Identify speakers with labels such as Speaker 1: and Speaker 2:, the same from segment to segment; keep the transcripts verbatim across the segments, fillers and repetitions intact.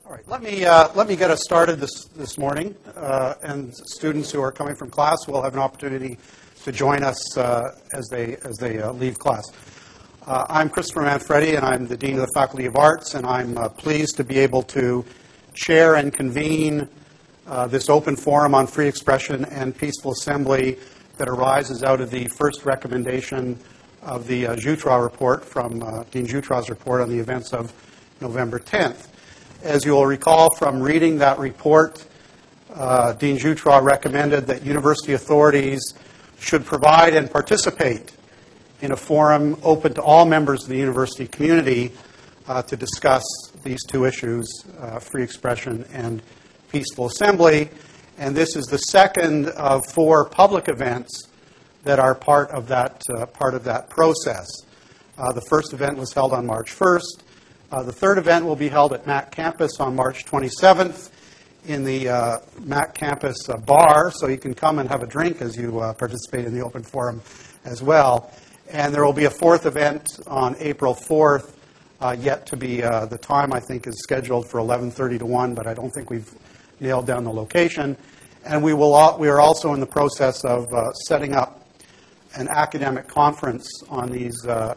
Speaker 1: All right, let me uh, let me get us started this this morning, uh, and students who are coming from class will have an opportunity to join us uh, as they as they uh, leave class. Uh, I'm Christopher Manfredi, and I'm the Dean of the Faculty of Arts, and I'm uh, pleased to be able to chair and convene uh, this open forum on free expression and peaceful assembly that arises out of the first recommendation of the uh, Jutras report from uh, Dean Jutras' report on the events of November tenth. As you will recall from reading that report, uh, Dean Jutras recommended that university authorities should provide and participate in a forum open to all members of the university community uh, to discuss these two issues, uh, free expression and peaceful assembly. And this is the second of four public events that are part of that, uh, part of that process. Uh, the first event was held on March first. Uh, the third event will be held at Mac Campus on March twenty-seventh in the uh, Mac Campus uh, bar, so you can come and have a drink as you uh, participate in the open forum as well. And there will be a fourth event on April fourth, uh, yet to be, uh, the time I think is scheduled for eleven thirty to one, but I don't think we've nailed down the location. And we, will all, we are also in the process of uh, setting up an academic conference on these uh,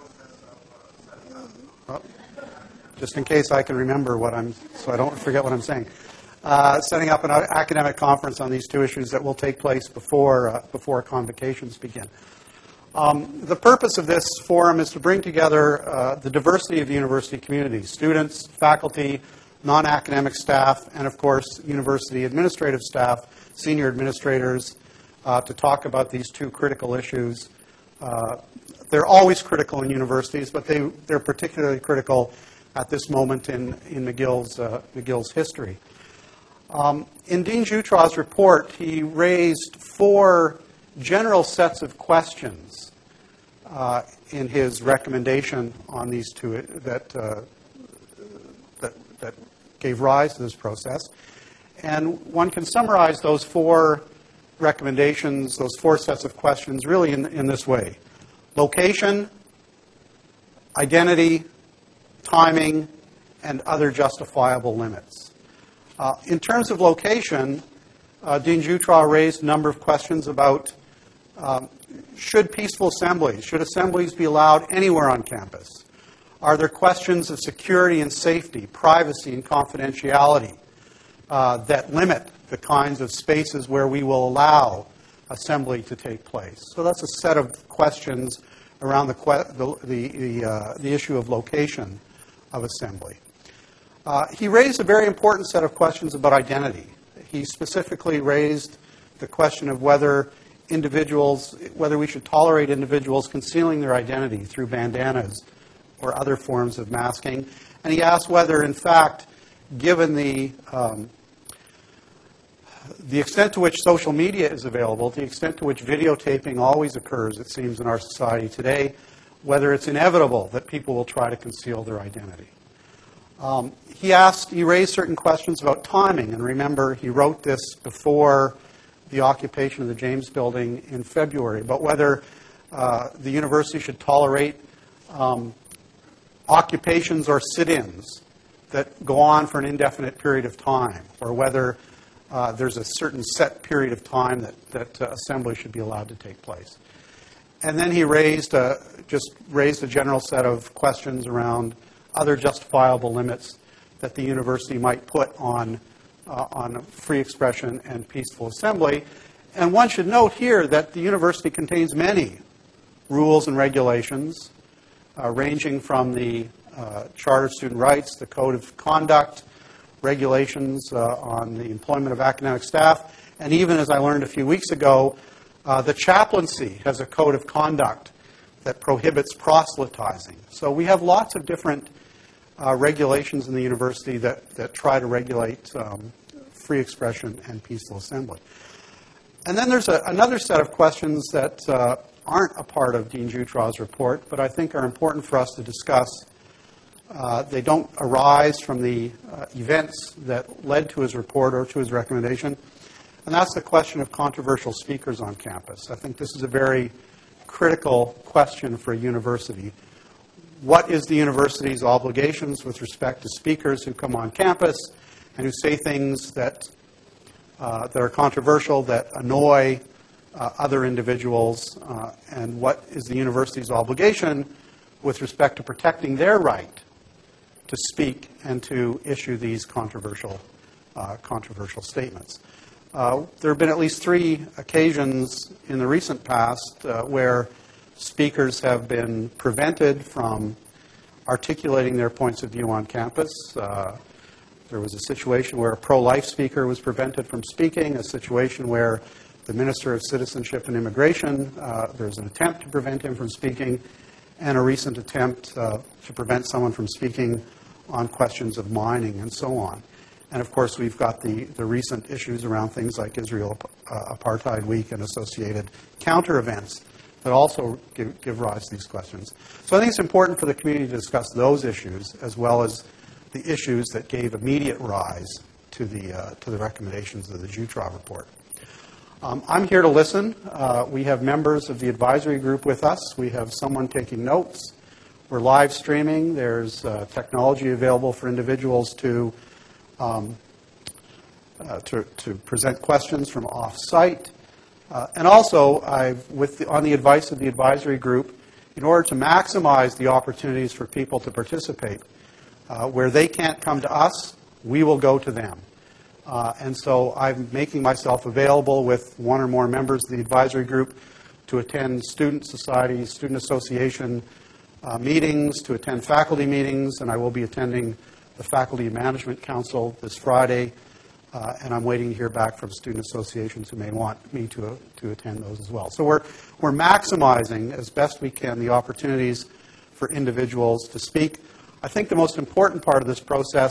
Speaker 1: just in case I can remember what I'm, so I don't forget what I'm saying. Uh, setting up an academic conference on these two issues that will take place before uh, before convocations begin. Um, the purpose of this forum is to bring together uh, the diversity of the university community, students, faculty, non-academic staff, and of course, university administrative staff, senior administrators, uh, to talk about these two critical issues. Uh, they're always critical in universities, but they, they're particularly critical at this moment in, in McGill's, uh, McGill's history. Um, in Dean Jutras' report, he raised four general sets of questions uh, in his recommendation on these two that, uh, that, that gave rise to this process. And one can summarize those four recommendations, those four sets of questions, really in, in this way. Location, identity, timing, and other justifiable limits. Uh, in terms of location, uh, Dean Jutras raised a number of questions about um, should peaceful assemblies, should assemblies be allowed anywhere on campus? Are there questions of security and safety, privacy and confidentiality uh, that limit the kinds of spaces where we will allow assembly to take place? So that's a set of questions around the, que- the, the, the, uh, the issue of location of assembly. Uh, he raised a very important set of questions about identity. He specifically raised the question of whether individuals, whether we should tolerate individuals concealing their identity through bandanas or other forms of masking. And he asked whether, in fact, given the um, the extent to which social media is available, the extent to which videotaping always occurs, it seems, in our society today, whether it's inevitable that people will try to conceal their identity. Um, he asked, he raised certain questions about timing, and remember, he wrote this before the occupation of the James Building in February, about whether uh, the university should tolerate um, occupations or sit-ins that go on for an indefinite period of time, or whether uh, there's a certain set period of time that, that uh, assembly should be allowed to take place. And then he raised a, just raised a general set of questions around other justifiable limits that the university might put on, uh, on free expression and peaceful assembly. And one should note here that the university contains many rules and regulations, uh, ranging from the uh, Charter of Student Rights, the Code of Conduct, regulations uh, on the employment of academic staff, and even, as I learned a few weeks ago, uh, the chaplaincy has a code of conduct that prohibits proselytizing. So we have lots of different Uh, regulations in the university that, that try to regulate um, free expression and peaceful assembly. And then there's a, another set of questions that uh, aren't a part of Dean Jutras' report, but I think are important for us to discuss. Uh, they don't arise from the uh, events that led to his report or to his recommendation, and that's the question of controversial speakers on campus. I think this is a very critical question for a university. what is the university's obligations with respect to speakers who come on campus and who say things that, uh, that are controversial, that annoy uh, other individuals, uh, and what is the university's obligation with respect to protecting their right to speak and to issue these controversial, uh, controversial statements. Uh, there have been at least three occasions in the recent past uh, where speakers have been prevented from articulating their points of view on campus. Uh, there was a situation where a pro-life speaker was prevented from speaking, a situation where the Minister of Citizenship and Immigration, uh, there was an attempt to prevent him from speaking, and a recent attempt uh, to prevent someone from speaking on questions of mining and so on. And of course, we've got the, the recent issues around things like Israel uh, Apartheid Week and associated counter events that also give, give rise to these questions. So I think it's important for the community to discuss those issues as well as the issues that gave immediate rise to the, uh, to the recommendations of the Jutras report. Um, I'm here to listen. Uh, we have members of the advisory group with us. We have someone taking notes. We're live streaming. There's uh, technology available for individuals to, um, uh, to, to present questions from off-site. Uh, and also, I've, with the, on the advice of the advisory group, in order to maximize the opportunities for people to participate, uh, where they can't come to us, we will go to them. Uh, and so I'm making myself available with one or more members of the advisory group to attend student society, student association uh, meetings, to attend faculty meetings, and I will be attending the Faculty Management Council this Friday, uh, and I'm waiting to hear back from student associations who may want me to, uh, to attend those as well. So we're, we're maximizing as best we can the opportunities for individuals to speak. I think the most important part of this process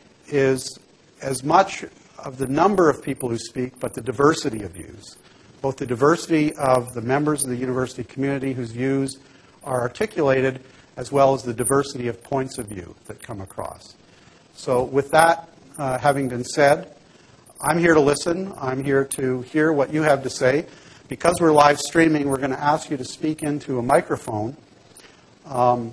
Speaker 1: is as much of the number of people who speak, but the diversity of views. Both the diversity of the members of the university community whose views are articulated, as well as the diversity of points of view that come across. So with that uh, having been said, I'm here to listen. I'm here to hear what you have to say. Because we're live streaming, we're going to ask you to speak into a microphone, um,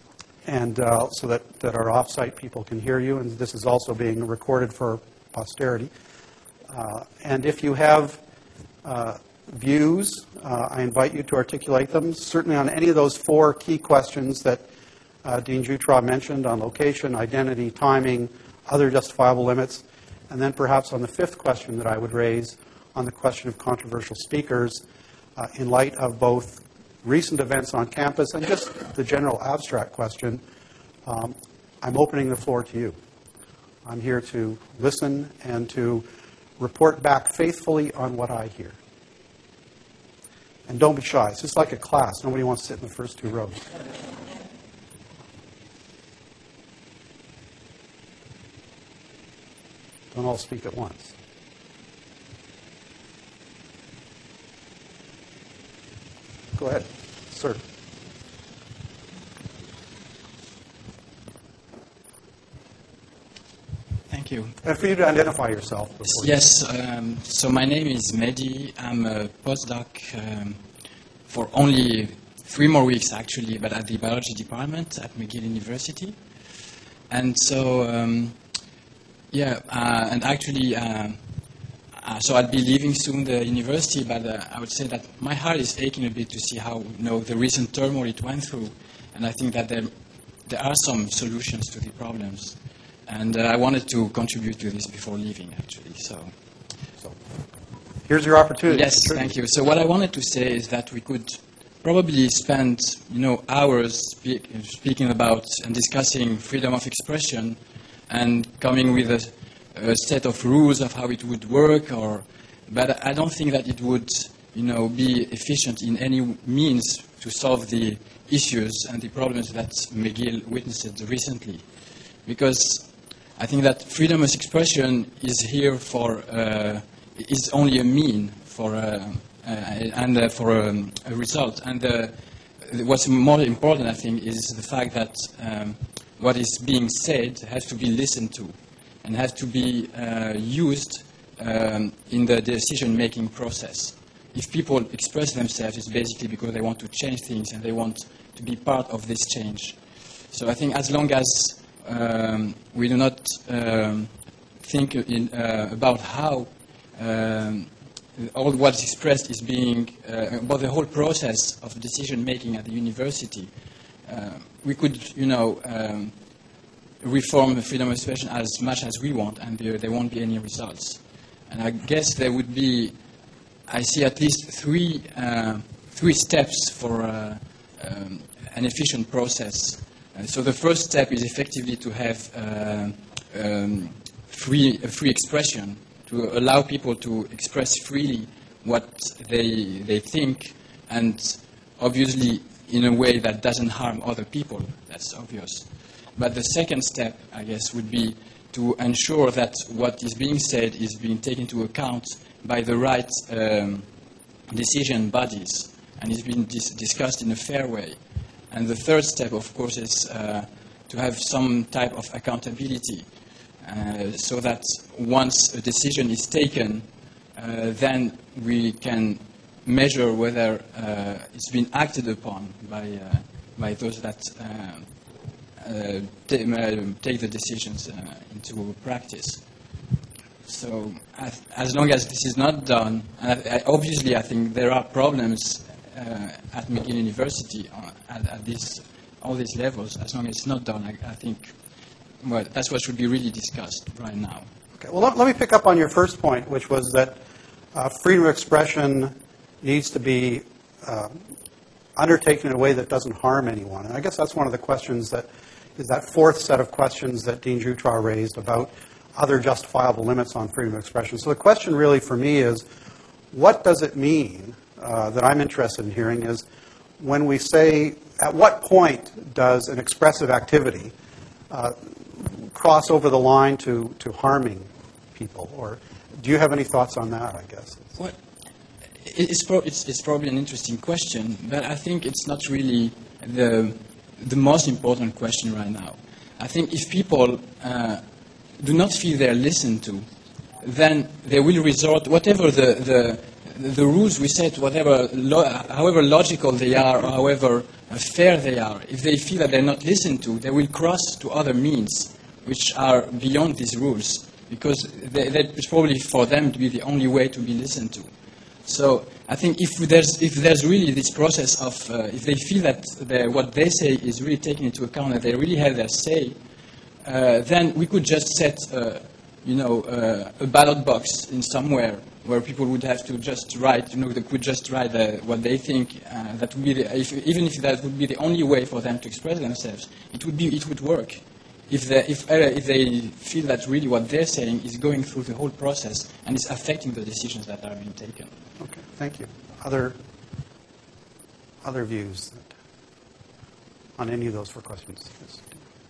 Speaker 1: and uh, so that, that our off-site people can hear you. And this is also being recorded for posterity. Uh, and if you have uh, views, uh, I invite you to articulate them, certainly on any of those four key questions that uh, Dean Jutras mentioned on location, identity, timing, other justifiable limits, and then perhaps on the fifth question that I would raise on the question of controversial speakers uh, in light of both recent events on campus and just the general abstract question. um, I'm opening the floor to you. I'm here to listen and to report back faithfully on what I hear. And don't be shy. It's just like a class. Nobody wants to sit in the first two rows. Don't all speak at once. Go ahead, sir.
Speaker 2: Thank you.
Speaker 1: And for you to identify yourself. Before
Speaker 2: yes, um, so my name is Mehdi. I'm a postdoc um, for only three more weeks, actually, but at the biology department at McGill University. And so, um, yeah, uh, and actually, uh, uh, so I'll be leaving soon the university, but uh, I would say that my heart is aching a bit to see how, you know, the recent turmoil it went through. And I think that there, there are some solutions to the problems. And uh, I wanted to contribute to this before leaving, actually. So,
Speaker 1: so here's your opportunity.
Speaker 2: Yes, thank you. So what I wanted to say is that we could probably spend, you know, hours speak, speaking about and discussing freedom of expression and coming with a, a set of rules of how it would work. Or, but I don't think that it would, you know, be efficient in any means to solve the issues and the problems that McGill witnessed recently, because I think that freedom of expression is here for, uh, is only a mean for, uh, uh, and uh, for um, a result. And uh, what's more important, I think, is the fact that um, what is being said has to be listened to and has to be uh, used um, in the decision-making process. If people express themselves, it's basically because they want to change things and they want to be part of this change. So I think as long as um, we do not um, think in, uh, about how um, all what's expressed is being, uh, about the whole process of decision making at the university, uh, we could, you know, um, reform the freedom of expression as much as we want, and there, there won't be any results. And I guess there would be, I see at least three, uh, three steps for uh, um, an efficient process. Uh, so the first step is effectively to have uh, um, free, uh, free expression, to allow people to express freely what they, they think, and obviously in a way that doesn't harm other people. That's obvious. But the second step, I guess, would be to ensure that what is being said is being taken into account by the right um, decision bodies and is being dis- discussed in a fair way. And the third step, of course, is uh, to have some type of accountability uh, so that once a decision is taken, uh, then we can measure whether uh, it's been acted upon by, uh, by those that uh, uh, t- uh, take the decisions uh, into practice. So as, as long as this is not done, and I, I, obviously I think there are problems uh, at McGill University uh, at, at this, all these levels. As long as it's not done, I, I think well, that's what should be really discussed right now.
Speaker 1: Okay. Well, let, let me pick up on your first point, which was that uh, freedom of expression needs to be uh, undertaken in a way that doesn't harm anyone. And I guess that's one of the questions that is that fourth set of questions that Dean Dutra raised about other justifiable limits on freedom of expression. So the question really for me is, what does it mean uh, that I'm interested in hearing is when we say, at what point does an expressive activity uh, cross over the line to, to harming people? Or do you have any thoughts on that, I guess?
Speaker 2: Well, it's, pro- it's, it's probably an interesting question, but I think it's not really the, the most important question right now. I think if people uh, do not feel they're listened to, then they will resort, whatever the, the, the rules we set, whatever lo- however logical they are, or however fair they are, if they feel that they're not listened to, they will cross to other means which are beyond these rules, because they, it's probably for them to be the only way to be listened to. So I think if there's, if there's really this process of, uh, if they feel that what they say is really taken into account, that they really have their say, uh, then we could just set, uh, you know, uh, a ballot box in somewhere where people would have to just write, you know, they could just write uh, what they think. Uh, that would be the, if, even if that would be the only way for them to express themselves, it would be, it would work. If they, if, uh, if they feel that really what they're saying is going through the whole process and is affecting the decisions that are being taken.
Speaker 1: Okay, thank you. Other other views that, on any of those four questions? Yes.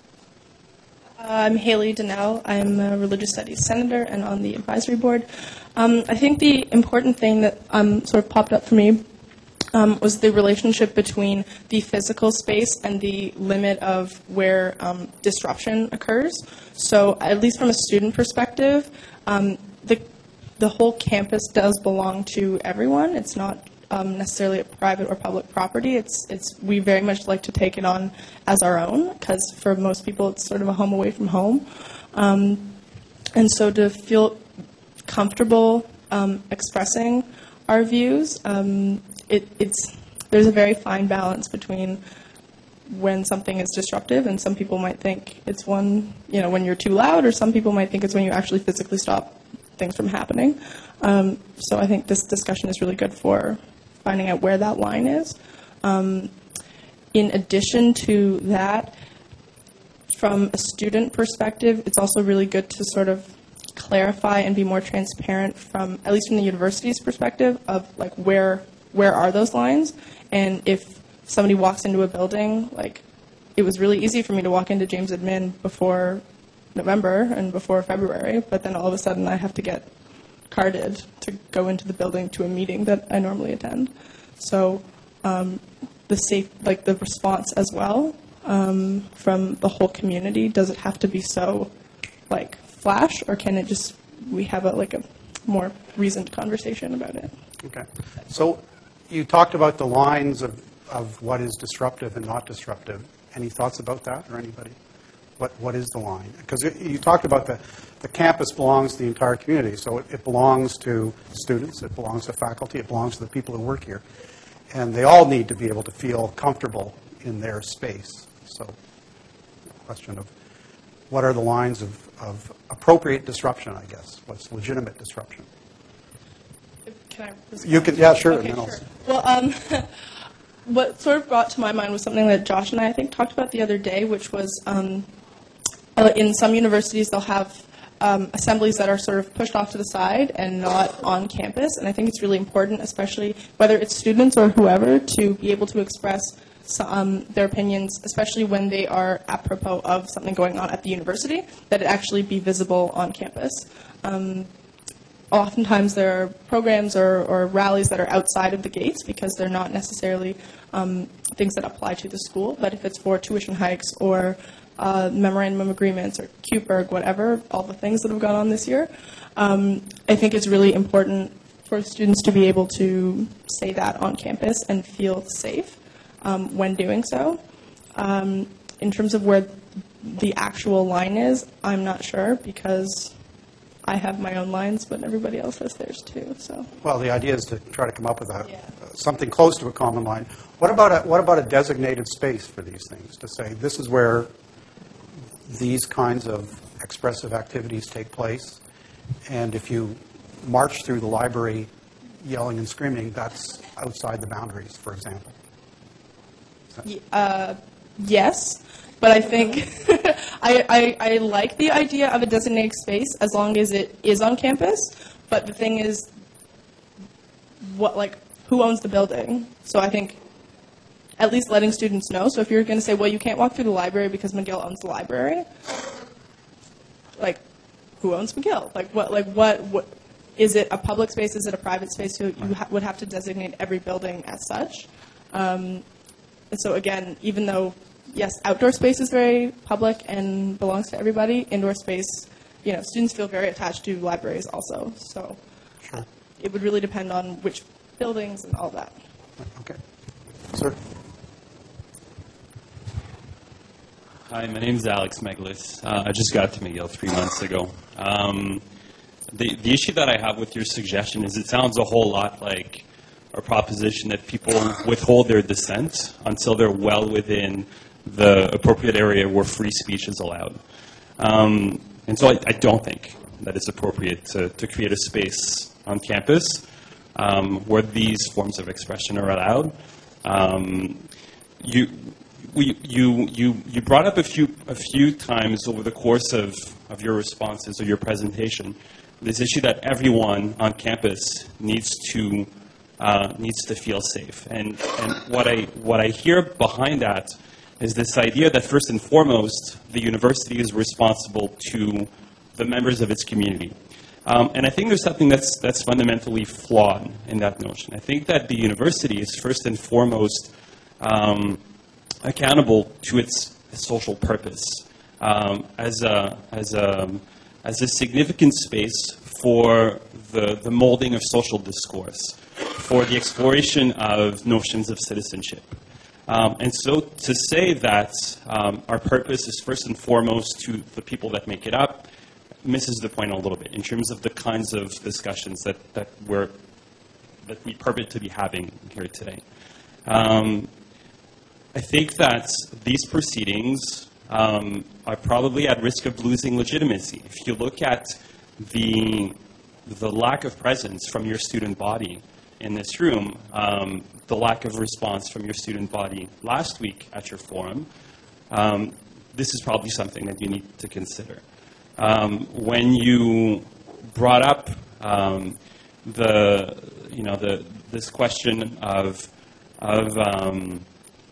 Speaker 3: Uh, I'm Haley Donnell. I'm a religious studies senator and on the advisory board. Um, I think the important thing that um, sort of popped up for me Um, was the relationship between the physical space and the limit of where um, disruption occurs. So at least from a student perspective, um, the, the whole campus does belong to everyone. It's not um, necessarily a private or public property. It's, it's, we very much like to take it on as our own, because for most people it's sort of a home away from home. Um, and so to feel comfortable um, expressing our views, um, It, it's, there's a very fine balance between when something is disruptive, and some people might think it's one, you know, when you're too loud, or some people might think it's when you actually physically stop things from happening. Um, so I think this discussion is really good for finding out where that line is. Um, in addition to that, from a student perspective, it's also really good to sort of clarify and be more transparent from, at least from the university's perspective, of like where where are those lines? And if somebody walks into a building, like, it was really easy for me to walk into James Admin before November and before February, but then all of a sudden I have to get carded to go into the building to a meeting that I normally attend. So um, the safe, like the response as well um, from the whole community, does it have to be so, like, flash, or can it just, we have a, like a more reasoned conversation about it?
Speaker 1: Okay. So you talked about the lines of, of what is disruptive and not disruptive. Any thoughts about that, or anybody? What What is the line? Because you talked about the, the campus belongs to the entire community, so it, it belongs to students, it belongs to faculty, it belongs to the people who work here. And they all need to be able to feel comfortable in their space. So the question of what are the lines of, of appropriate disruption, I guess? What's legitimate disruption?
Speaker 3: Can I respond?
Speaker 1: You can, yeah, sure.
Speaker 3: Okay,
Speaker 1: and then
Speaker 3: sure.
Speaker 1: I'll-
Speaker 3: Well, um, what sort of brought to my mind was something that Josh and I, I think, talked about the other day, which was um, uh, in some universities they'll have um, assemblies that are sort of pushed off to the side and not on campus. And I think it's really important, especially whether it's students or whoever, to be able to express so- um, their opinions, especially when they are apropos of something going on at the university, that it actually be visible on campus. Um, Oftentimes there are programs or, or rallies that are outside of the gates because they're not necessarily um, things that apply to the school. But if it's for tuition hikes or uh, memorandum of agreements or Q P E R G, whatever, all the things that have gone on this year, um, I think it's really important for students to be able to say that on campus and feel safe um, when doing so. Um, in terms of where the actual line is, I'm not sure because I have my own lines, but everybody else has theirs too. So,
Speaker 1: Well, the idea is to try to come up with a,
Speaker 3: Yeah.
Speaker 1: uh, something close to a common line. What about a, what about a designated space for these things? To say this is where these kinds of expressive activities take place, and if you march through the library yelling and screaming, that's outside the boundaries, for example.
Speaker 3: y- uh, yes, but I think I, I, I like the idea of a designated space as long as it is on campus. But the thing is, what like who owns the building? So I think at least letting students know. So if you're going to say, well, you can't walk through the library because McGill owns the library, like who owns McGill? Like what? Like what? What is it? A public space? Is it a private space? So you ha- would have to designate every building as such. Um, and so again, even though yes, outdoor space is very public and belongs to everybody, indoor space, you know, students feel very attached to libraries also. So
Speaker 1: Sure.
Speaker 3: it would really depend on which buildings and all that.
Speaker 1: Okay. Sir?
Speaker 4: Hi, my name is Alex Meglis. Uh, I just got to McGill three months ago. Um, the, the issue that I have with your suggestion is it sounds a whole lot like a proposition that people withhold their dissent until they're well within the appropriate area where free speech is allowed. Um, and so I, I don't think that it's appropriate to, to create a space on campus um, where these forms of expression are allowed. Um, you, we, you, you, you brought up a few, a few times over the course of, of your responses or your presentation this issue that everyone on campus needs to uh, needs to feel safe. And, and what I what I hear behind that is this idea that first and foremost, the university is responsible to the members of its community. Um, and I think there's something that's, that's fundamentally flawed in that notion. I think that the university is first and foremost um, accountable to its social purpose um, as, a, as, a, as a significant space for the, the molding of social discourse, for the exploration of notions of citizenship. Um, and so to say that um, our purpose is first and foremost to the people that make it up misses the point a little bit in terms of the kinds of discussions that, that, we're, that we purport to be having here today. Um, I think that these proceedings um, are probably at risk of losing legitimacy. If you look at the, the lack of presence from your student body in this room, um, the lack of response from your student body last week at your forum, um, this is probably something that you need to consider. Um, when you brought up um, the, you know, the, this question of, of, um,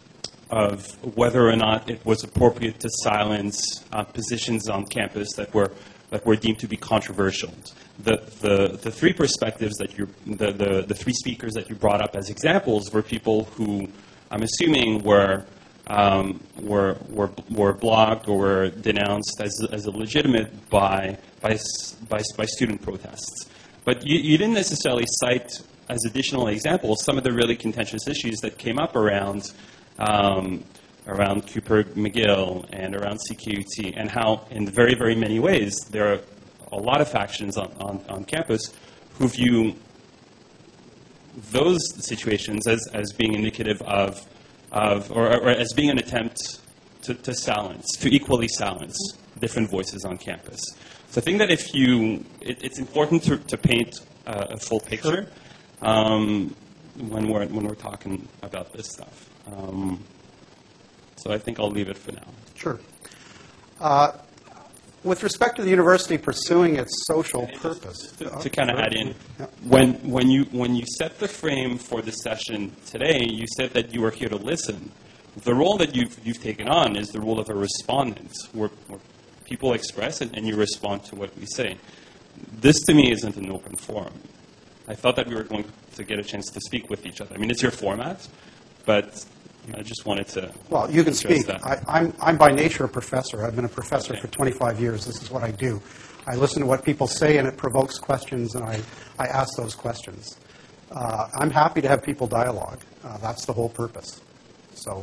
Speaker 4: of whether or not it was appropriate to silence uh, positions on campus that were that were deemed to be controversial. The, the, the three perspectives that you, the, the, the three speakers that you brought up as examples were people who I'm assuming were, um, were, were, were blocked or were denounced as, as illegitimate by, by, by, by student protests. But you, you didn't necessarily cite as additional examples some of the really contentious issues that came up around, um, around Cooper McGill, and around C Q U T, and how in very, very many ways there are a lot of factions on, on, on campus who view those situations as, as being indicative of, of or, or as being an attempt to, to silence, to equally silence different voices on campus. So I think that if you, it, it's important to, to paint uh, a full picture um, when we're when we're talking about this stuff. Um, so I think I'll leave it for now.
Speaker 1: Sure. Uh, with respect to the university pursuing its social purpose,
Speaker 4: To, to kind of add in,
Speaker 1: Yeah.
Speaker 4: when when you when you set the frame for the session today, you said that you were here to listen. The role that you've you've taken on is the role of a respondent, where, where people express it and you respond to what we say. This to me isn't an open forum. I thought that we were going to get a chance to speak with each other. I mean, it's your format, but I just wanted to.
Speaker 1: Well, you can
Speaker 4: address
Speaker 1: speak.
Speaker 4: that.
Speaker 1: I, I'm, I'm by nature a professor. I've been a professor
Speaker 4: Okay.
Speaker 1: for twenty-five years. This is what I do. I listen to what people say, and it provokes questions, and I, I ask those questions. Uh, I'm happy to have people dialogue. Uh, that's the whole purpose. So,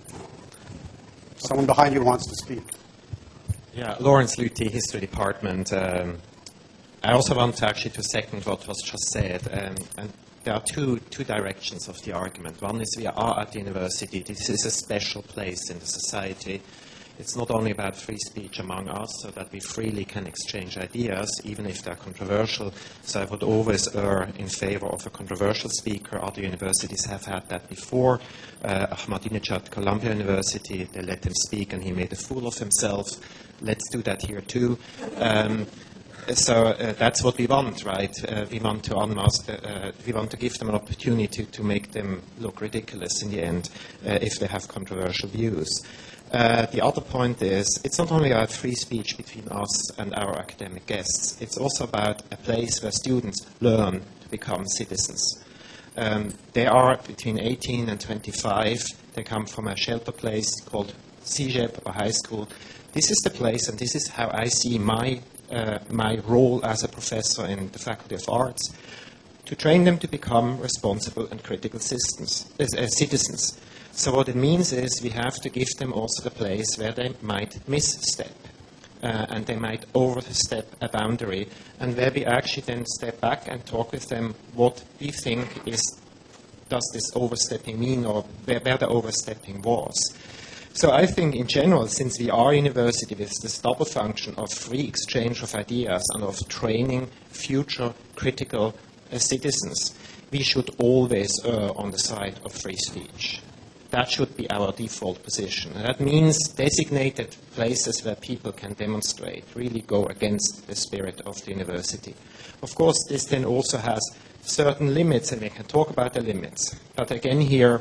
Speaker 1: someone behind you wants to speak.
Speaker 5: Yeah, Lawrence Luthi, History Department. Um, I also want to actually to second what was just said. Um, and there are two, two directions of the argument. One is we are at the university. This is a special place in the society. It's not only about free speech among us, so that we freely can exchange ideas, even if they're controversial. So I would always err in favor of a controversial speaker. Other universities have had that before. Uh, Ahmadinejad, Columbia University, they let him speak and he made a fool of himself. Let's do that here too. Um, So uh, that's what we want, right? Uh, we want to unmask. The, uh, we want to give them an opportunity to make them look ridiculous in the end uh, if they have controversial views. Uh, the other point is, it's not only about free speech between us and our academic guests. It's also about a place where students learn to become citizens. Um, they are between eighteen and twenty-five. They come from a shelter place called C J E P or high school. This is the place, and this is how I see my Uh, my role as a professor in the Faculty of Arts, to train them to become responsible and critical systems, uh, uh, citizens. So what it means is we have to give them also the place where they might misstep, uh, and they might overstep a boundary, and where we actually then step back and talk with them what we think is, does this overstepping mean, or where, where the overstepping was. So I think in general, since we are a university with this double function of free exchange of ideas and of training future critical uh, citizens, we should always err on the side of free speech. That should be our default position. And that means designated places where people can demonstrate, really go against the spirit of the university. Of course, this then also has certain limits, and we can talk about the limits. But again here,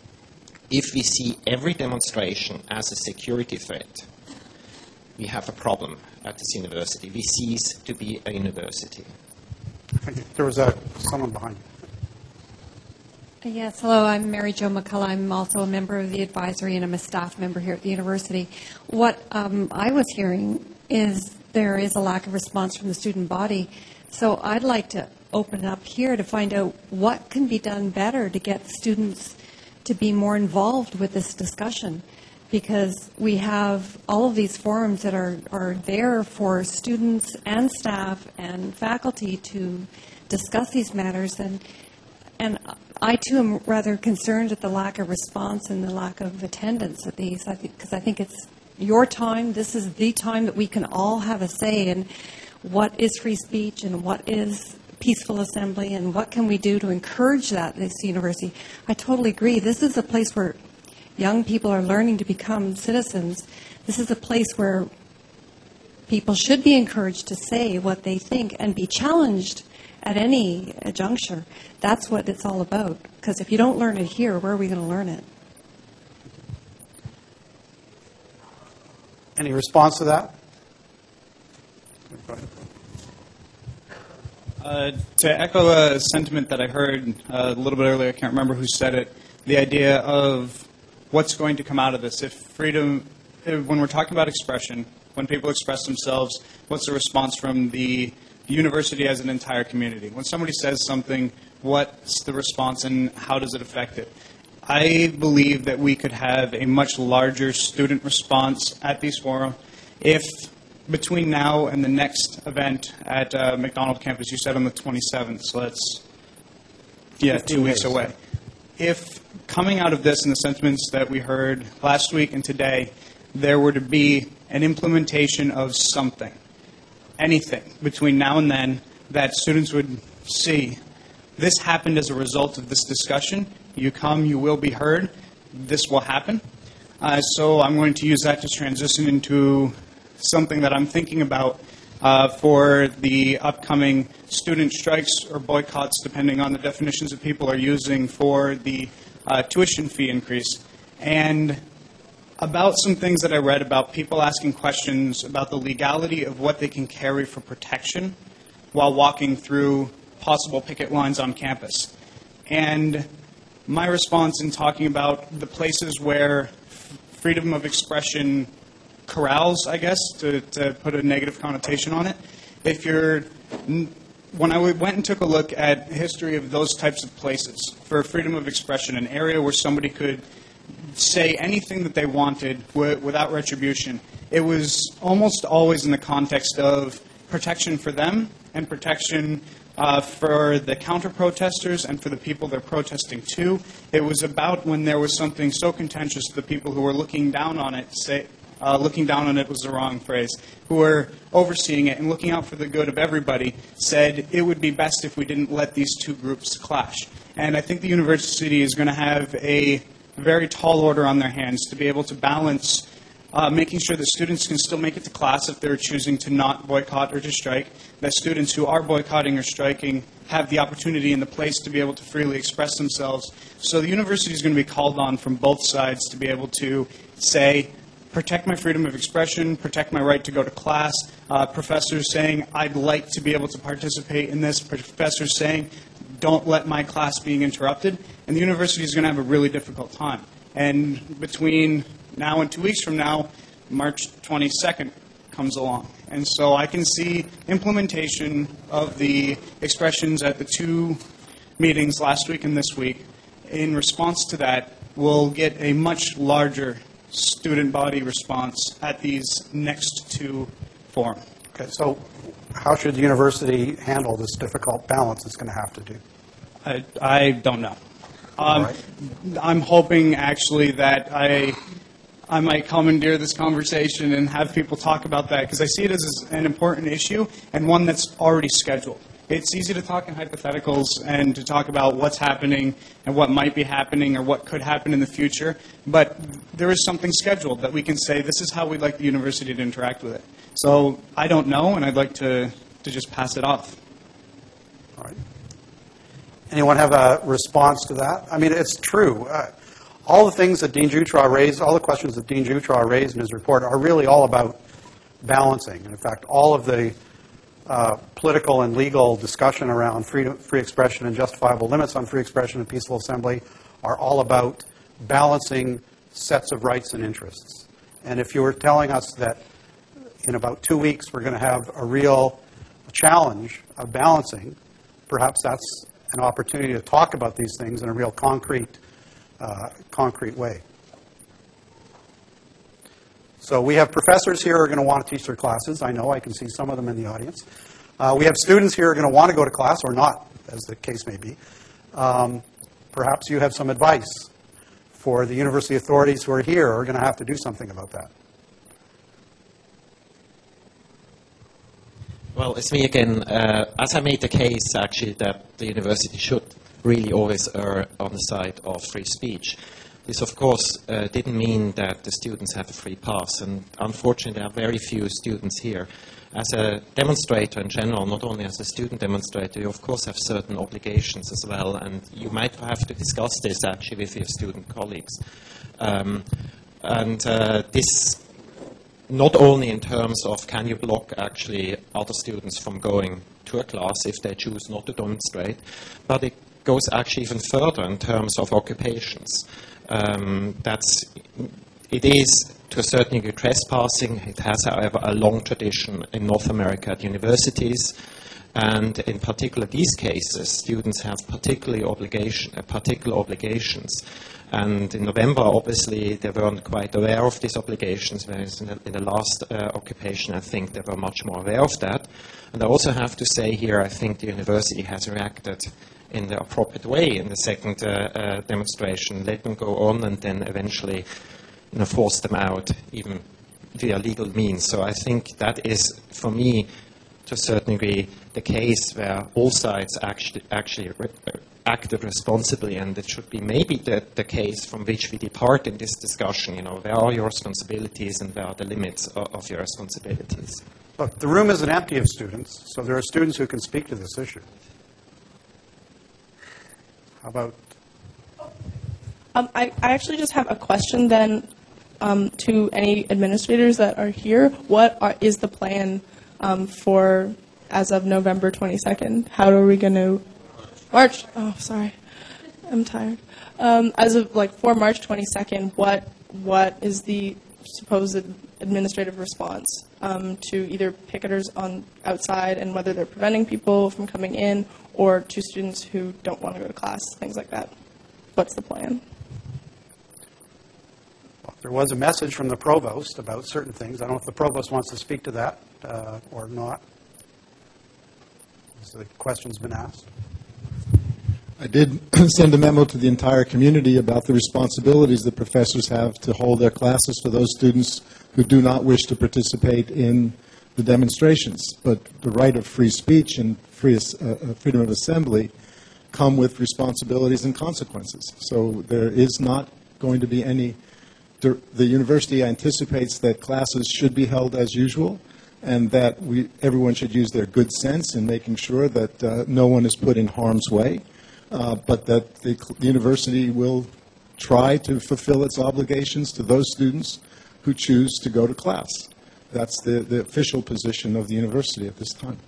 Speaker 5: if we see every demonstration as a security threat, we have a problem at this university. We cease to be a university.
Speaker 1: Thank you. There was a, someone behind you.
Speaker 6: Yes, hello, I'm Mary Jo McCullough. I'm also a member of the advisory, and I'm a staff member here at the university. What um, I was hearing is there is a lack of response from the student body. So I'd like to open it up here to find out what can be done better to get students to be more involved with this discussion, because we have all of these forums that are, are there for students and staff and faculty to discuss these matters, and and I too am rather concerned at the lack of response and the lack of attendance at these, I think, because I think it's your time. This is the time that we can all have a say in what is free speech and what is peaceful assembly, and what can we do to encourage that at this university. I totally agree. This is a place where young people are learning to become citizens. This is a place where people should be encouraged to say what they think and be challenged at any uh, juncture. That's what it's all about. Because if you don't learn it here, where are we going to learn it?
Speaker 1: Any response to that? Go ahead.
Speaker 7: Uh, to echo a sentiment that I heard uh, a little bit earlier, I can't remember who said it, the idea of what's going to come out of this. If freedom, if, when we're talking about expression, when people express themselves, what's the response from the university as an entire community? When somebody says something, what's the response and how does it affect it? I believe that we could have a much larger student response at these forums if between now and the next event at uh, McDonald campus, you said on the twenty-seventh, so that's, yeah, two weeks away. If coming out of this and the sentiments that we heard last week and today, there were to be an implementation of something, anything, between now and then that students would see, this happened as a result of this discussion, you come, you will be heard, this will happen. Uh, so I'm going to use that to transition into something that I'm thinking about uh, for the upcoming student strikes or boycotts, depending on the definitions that people are using for the uh, tuition fee increase. And about some things that I read about people asking questions about the legality of what they can carry for protection while walking through possible picket lines on campus. And my response in talking about the places where freedom of expression corrals, I guess, to, to put a negative connotation on it. If you're, when I went and took a look at history of those types of places for freedom of expression, an area where somebody could say anything that they wanted w- without retribution, it was almost always in the context of protection for them and protection uh, for the counter-protesters and for the people they're protesting to. It was about when there was something so contentious, the people who were looking down on it say, Uh, looking down on it was the wrong phrase, who were overseeing it and looking out for the good of everybody, said it would be best if we didn't let these two groups clash. And I think the university is going to have a very tall order on their hands to be able to balance uh, making sure that students can still make it to class if they're choosing to not boycott or to strike, that students who are boycotting or striking have the opportunity and the place to be able to freely express themselves. So the university is going to be called on from both sides to be able to say, protect my freedom of expression, protect my right to go to class. Uh, professors saying, I'd like to be able to participate in this. Professors saying, don't let my class being interrupted. And the university is going to have a really difficult time. And between now and two weeks from now, March twenty-second comes along. And so I can see implementation of the expressions at the two meetings last week and this week. In response to that, we'll get a much larger student body response at these next two forums.
Speaker 1: Okay, so how should the university handle this difficult balance it's going to have to do?
Speaker 7: I, I don't know. Um,
Speaker 1: right.
Speaker 7: I'm hoping actually that I I might commandeer this conversation and have people talk about that because I see it as an important issue and one that's already scheduled. It's easy to talk in hypotheticals and to talk about what's happening and what might be happening or what could happen in the future, but there is something scheduled that we can say this is how we'd like the university to interact with it. So I don't know, and I'd like to, to just pass it off.
Speaker 1: All right. Anyone have a response to that? I mean, it's true. Uh, all the things that Dean Dutra raised, all the questions that Dean Dutra raised in his report are really all about balancing. And in fact, all of the Uh, political and legal discussion around free, free expression and justifiable limits on free expression and peaceful assembly are all about balancing sets of rights and interests. And if you were telling us that in about two weeks we're going to have a real challenge of balancing, perhaps that's an opportunity to talk about these things in a real concrete, uh, concrete way. So we have professors here who are going to want to teach their classes. I know, I can see some of them in the audience. Uh, we have students here who are going to want to go to class, or not, as the case may be. Um, perhaps you have some advice for the university authorities who are here who are going to have to do something about that.
Speaker 5: Well, it's me again. Uh, as I made the case, actually, that the university should really always err on the side of free speech. This, of course, uh, didn't mean that the students have a free pass, and unfortunately there are very few students here. As a demonstrator in general, not only as a student demonstrator, you of course have certain obligations as well, and you might have to discuss this actually with your student colleagues. Um, and uh, this, not only in terms of can you block actually other students from going to a class if they choose not to demonstrate, but it goes actually even further in terms of occupations. Um, that's it is, to a certain degree, trespassing. It has, however, a long tradition in North America at universities. And in particular, these cases, students have particularly obligation, uh, particular obligations. And in November, obviously, they weren't quite aware of these obligations, whereas in the, in the last uh, occupation, I think they were much more aware of that. And I also have to say here, I think the university has reacted in the appropriate way in the second uh, uh, demonstration, let them go on and then eventually, you know, force them out, even via legal means. So I think that is, for me, to a certain degree, the case where all sides actually, actually re- acted responsibly, and it should be maybe the, the case from which we depart in this discussion. You know, where are your responsibilities and where are the limits of, of your responsibilities?
Speaker 1: Look, the room isn't empty of students, so there are students who can speak to this issue. How about?
Speaker 3: Um, I, I actually just have a question then um, to any administrators that are here. What are, is the plan um, for as of November twenty-second? How are we going to March? Oh, sorry, I'm tired. Um, as of like for March twenty-second, what what is the supposed administrative response um, to either picketers on outside and whether they're preventing people from coming in, or to students who don't want to go to class, things like that? What's the plan?
Speaker 1: Well, there was a message from the provost about certain things. I don't know if the provost wants to speak to that uh, or not. Has the question's been asked?
Speaker 8: I did send a memo to the entire community about the responsibilities that professors have to hold their classes for those students who do not wish to participate in the demonstrations. But the right of free speech and free, uh, freedom of assembly come with responsibilities and consequences. So there is not going to be any... The university anticipates that classes should be held as usual, and that we, everyone should use their good sense in making sure that uh, no one is put in harm's way. Uh, but that the, the university will try to fulfill its obligations to those students who choose to go to class. That's the, the official position of the university at this time.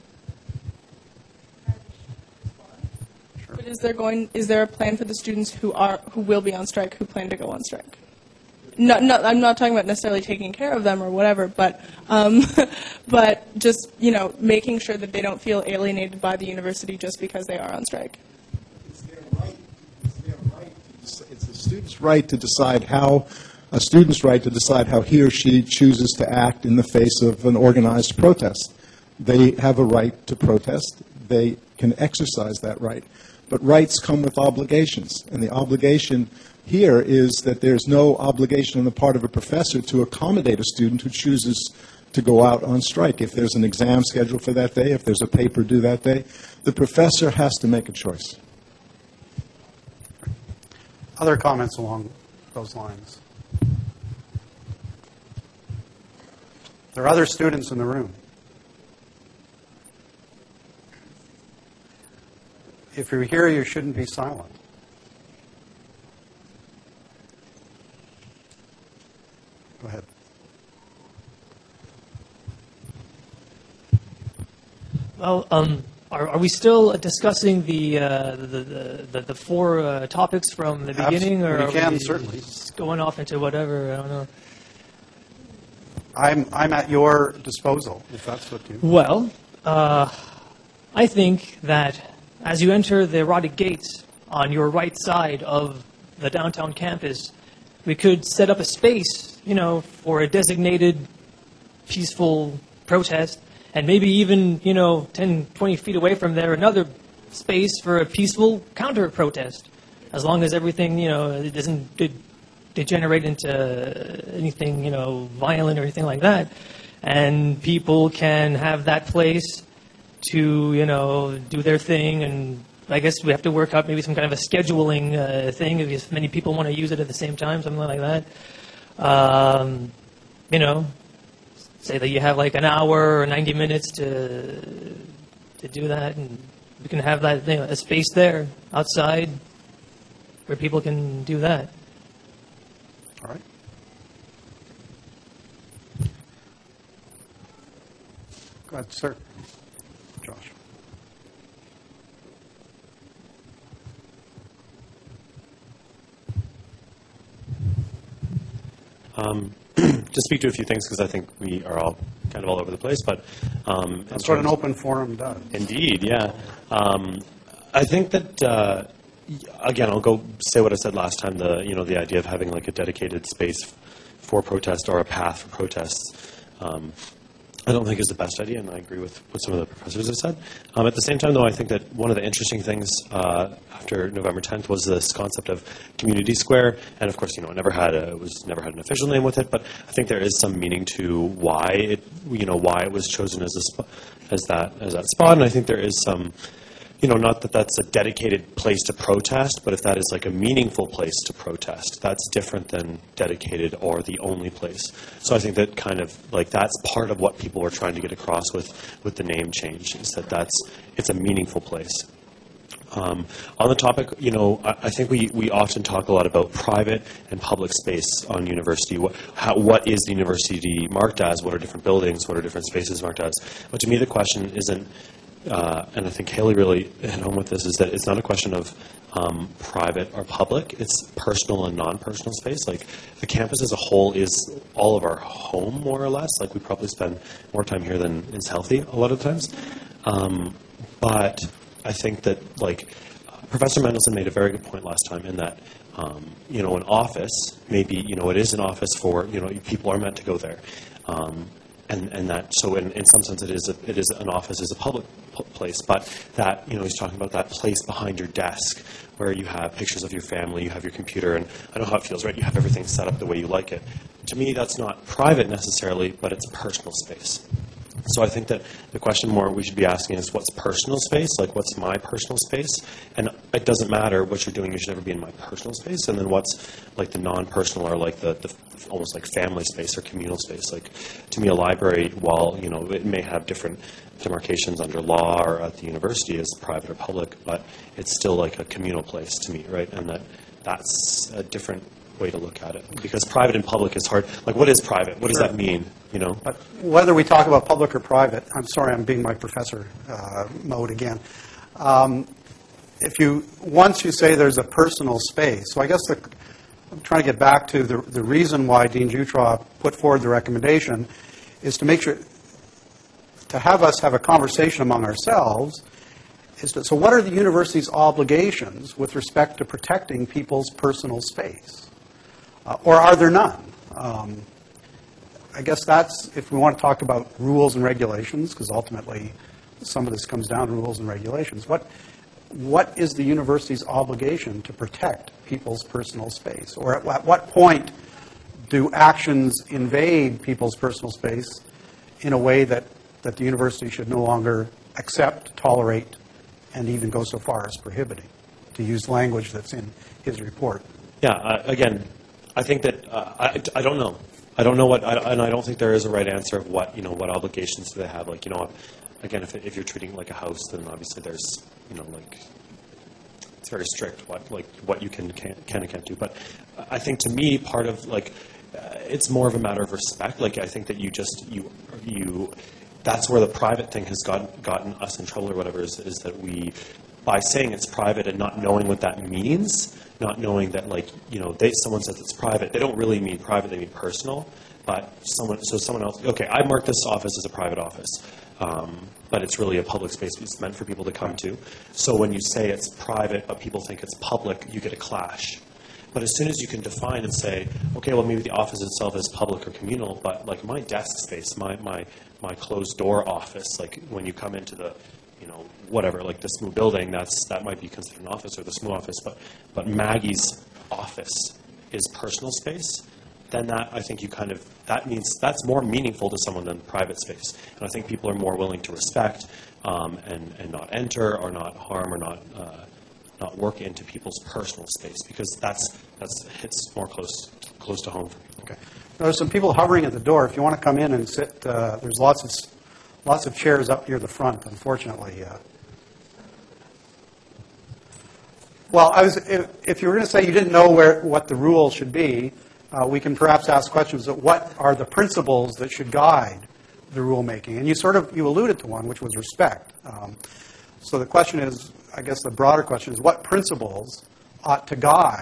Speaker 3: But is there going? Is there a plan for the students who are who will be on strike, who plan to go on strike? No, no, I'm not talking about necessarily taking care of them or whatever, but um, but just, you know, making sure that they don't feel alienated by the university just because they are on strike.
Speaker 8: It's their right. It's their right. It's a student's right to decide how a student's right to decide how he or she chooses to act in the face of an organized protest. They have a right to protest. They can exercise that right. But rights come with obligations, and the obligation here is that there's no obligation on the part of a professor to accommodate a student who chooses to go out on strike. If there's an exam scheduled for that day, if there's a paper due that day, the professor has to make a choice.
Speaker 1: Other comments along those lines? There are other students in the room. If you're here, you shouldn't be silent. Go ahead.
Speaker 9: Well, um, are, are we still discussing the uh, the, the, the, the four uh, topics from the beginning, or
Speaker 1: we
Speaker 9: are
Speaker 1: can,
Speaker 9: we
Speaker 1: certainly.
Speaker 9: just going off into whatever? I don't know.
Speaker 1: I'm I'm at your disposal, if that's what you...
Speaker 9: Well, uh, I think that as you enter the erotic gates on your right side of the downtown campus, we could set up a space, you know, for a designated peaceful protest, and maybe even, you know, ten, twenty feet away from there, another space for a peaceful counter-protest, as long as everything, you know, it doesn't de- degenerate into anything, you know, violent or anything like that. And people can have that place to, you know, do their thing, and I guess we have to work out maybe some kind of a scheduling uh, thing if many people want to use it at the same time, something like that. Um, you know, say that you have like an hour or ninety minutes to to do that, and we can have that, you know, a space there outside where people can do that.
Speaker 1: All right. Go ahead, sir. Josh.
Speaker 10: Um, to speak to a few things, because I think we are all kind of all over the place, but um,
Speaker 1: That's what an open forum does.
Speaker 10: Indeed, yeah. Um, I think that uh, again, I'll go say what I said last time. The you know the idea of having like a dedicated space for protest or a path for protests. Um, I don't think is the best idea, and I agree with what some of the professors have said. Um, at the same time, though, I think that one of the interesting things uh, after November tenth was this concept of community square, and of course, you know, it never had a, it was never had an official name with it, but I think there is some meaning to why it, you know, why it was chosen as a sp- as that as that spot, and I think there is some. You know, not that that's a dedicated place to protest, but if that is like a meaningful place to protest, that's different than dedicated or the only place. So I think that kind of like that's part of what people were trying to get across with, with the name change, is that that's it's a meaningful place. Um, on the topic, you know, I, I think we, we often talk a lot about private and public space on university. What, how, what is the university marked as? What are different buildings? What are different spaces marked as? But to me, the question isn't. Uh, and I think Haley really hit home with this, is that it's not a question of um, private or public. It's personal and non-personal space. Like, the campus as a whole is all of our home, more or less. Like, we probably spend more time here than is healthy a lot of times. Um, but I think that, like, Professor Mendelson made a very good point last time in that, um, you know, an office, maybe, you know, it is an office for, you know, people are meant to go there. Um, And, and that, so in, in some sense, it is a, it is an office is a public p- place, but that, you know, he's talking about that place behind your desk where you have pictures of your family, you have your computer, and I know how it feels, right? You have everything set up the way you like it. To me, that's not private necessarily, but it's personal space. So I think that the question more we should be asking is, what's personal space? Like, what's my personal space? And it doesn't matter what you're doing. You should never be in my personal space. And then what's, like, the non-personal or, like, the, the almost like family space or communal space? Like, to me, a library, while, you know, it may have different demarcations under law or at the university as private or public, but it's still like a communal place to me, right? And that that's a different way to look at it, because private and public is hard. Like, what is private? What does
Speaker 1: Sure.
Speaker 10: that mean? You know,
Speaker 1: But whether we talk about public or private, I'm sorry, I'm being my professor uh, mode again. Um, if you once you say there's a personal space, so I guess the, I'm trying to get back to the the reason why Dean Jutra put forward the recommendation is to make sure to have us have a conversation among ourselves. Is to, so what are the university's obligations with respect to protecting people's personal space? Uh, or are there none? Um, I guess that's, if we want to talk about rules and regulations, because ultimately some of this comes down to rules and regulations, what, what is the university's obligation to protect people's personal space? Or at, at what point do actions invade people's personal space in a way that, that the university should no longer accept, tolerate, and even go so far as prohibiting, to use language that's in his report?
Speaker 10: yeah. Uh, again, I think that uh, I, I don't know. I don't know what, I, and I don't think there is a right answer of what, you know, what obligations do they have. Like, you know, again, if, if you're treating it like a house, then obviously there's, you know, like, it's very strict what, like, what you can, can, can and can't do. But I think to me, part of, like, uh, it's more of a matter of respect. Like, I think that you just, you, you, that's where the private thing has got, gotten us in trouble or whatever, is, is that we, by saying it's private and not knowing what that means, not knowing that, like, you know, they, someone says it's private, they don't really mean private, they mean personal. But someone, so someone else, okay, I mark this office as a private office, um, but it's really a public space. It's meant for people to come to. So when you say it's private, but people think it's public, you get a clash. But as soon as you can define and say, okay, well, maybe the office itself is public or communal, but like my desk space, my my my closed door office, like when you come into the, you know, whatever, like the S M U building, that's that might be considered an office or the S M U office, but but Maggie's office is personal space. Then that, I think you kind of, that means that's more meaningful to someone than private space. And I think people are more willing to respect um, and and not enter or not harm or not. Uh, not work into people's personal space, because that's that's hits more close close to home for people.
Speaker 1: Okay. There's some people hovering at the door. If you want to come in and sit, uh, there's lots of lots of chairs up near the front. Unfortunately, uh, well, I was if, if you were going to say you didn't know where what the rule should be, uh, we can perhaps ask questions of what are the principles that should guide the rulemaking. And you sort of you alluded to one, which was respect. Um, so the question is, I guess the broader question is, what principles ought to guide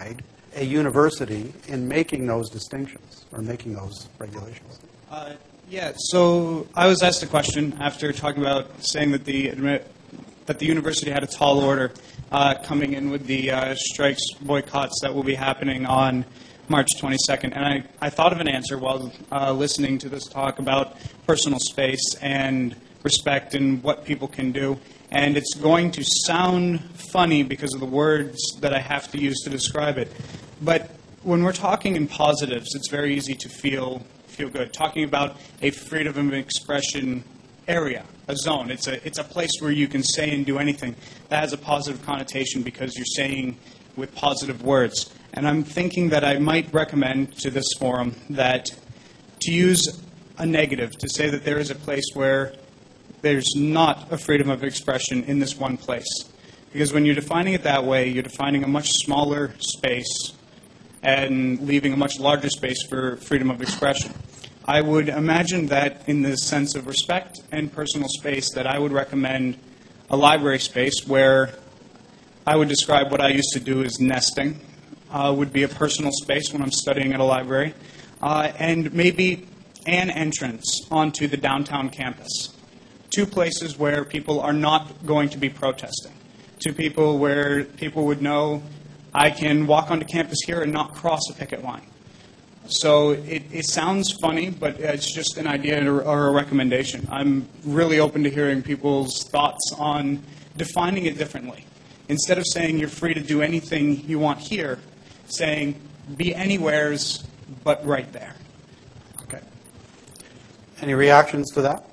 Speaker 1: a university in making those distinctions or making those regulations?
Speaker 7: Uh, yeah, so I was asked a question after talking about saying that the admit, that the university had a tall order uh, coming in with the uh, strikes, boycotts that will be happening on March twenty-second. And I, I thought of an answer while uh, listening to this talk about personal space and respect and what people can do. And it's going to sound funny because of the words that I have to use to describe it. But when we're talking in positives, it's very easy to feel feel good. Talking about a freedom of expression area, a zone. It's a, it's a place where you can say and do anything. That has a positive connotation because you're saying with positive words. And I'm thinking that I might recommend to this forum that to use a negative, to say that there is a place where there's not a freedom of expression in this one place. Because when you're defining it that way, you're defining a much smaller space and leaving a much larger space for freedom of expression. I would imagine that in the sense of respect and personal space that I would recommend a library space where I would describe what I used to do as nesting, uh, would be a personal space when I'm studying at a library, uh, and maybe an entrance onto the downtown campus. Two places where people are not going to be protesting. Two people where people would know I can walk onto campus here and not cross a picket line. So it, it sounds funny, but it's just an idea or, or a recommendation. I'm really open to hearing people's thoughts on defining it differently. Instead of saying you're free to do anything you want here, saying be anywheres but right there.
Speaker 1: Okay. Any reactions to that?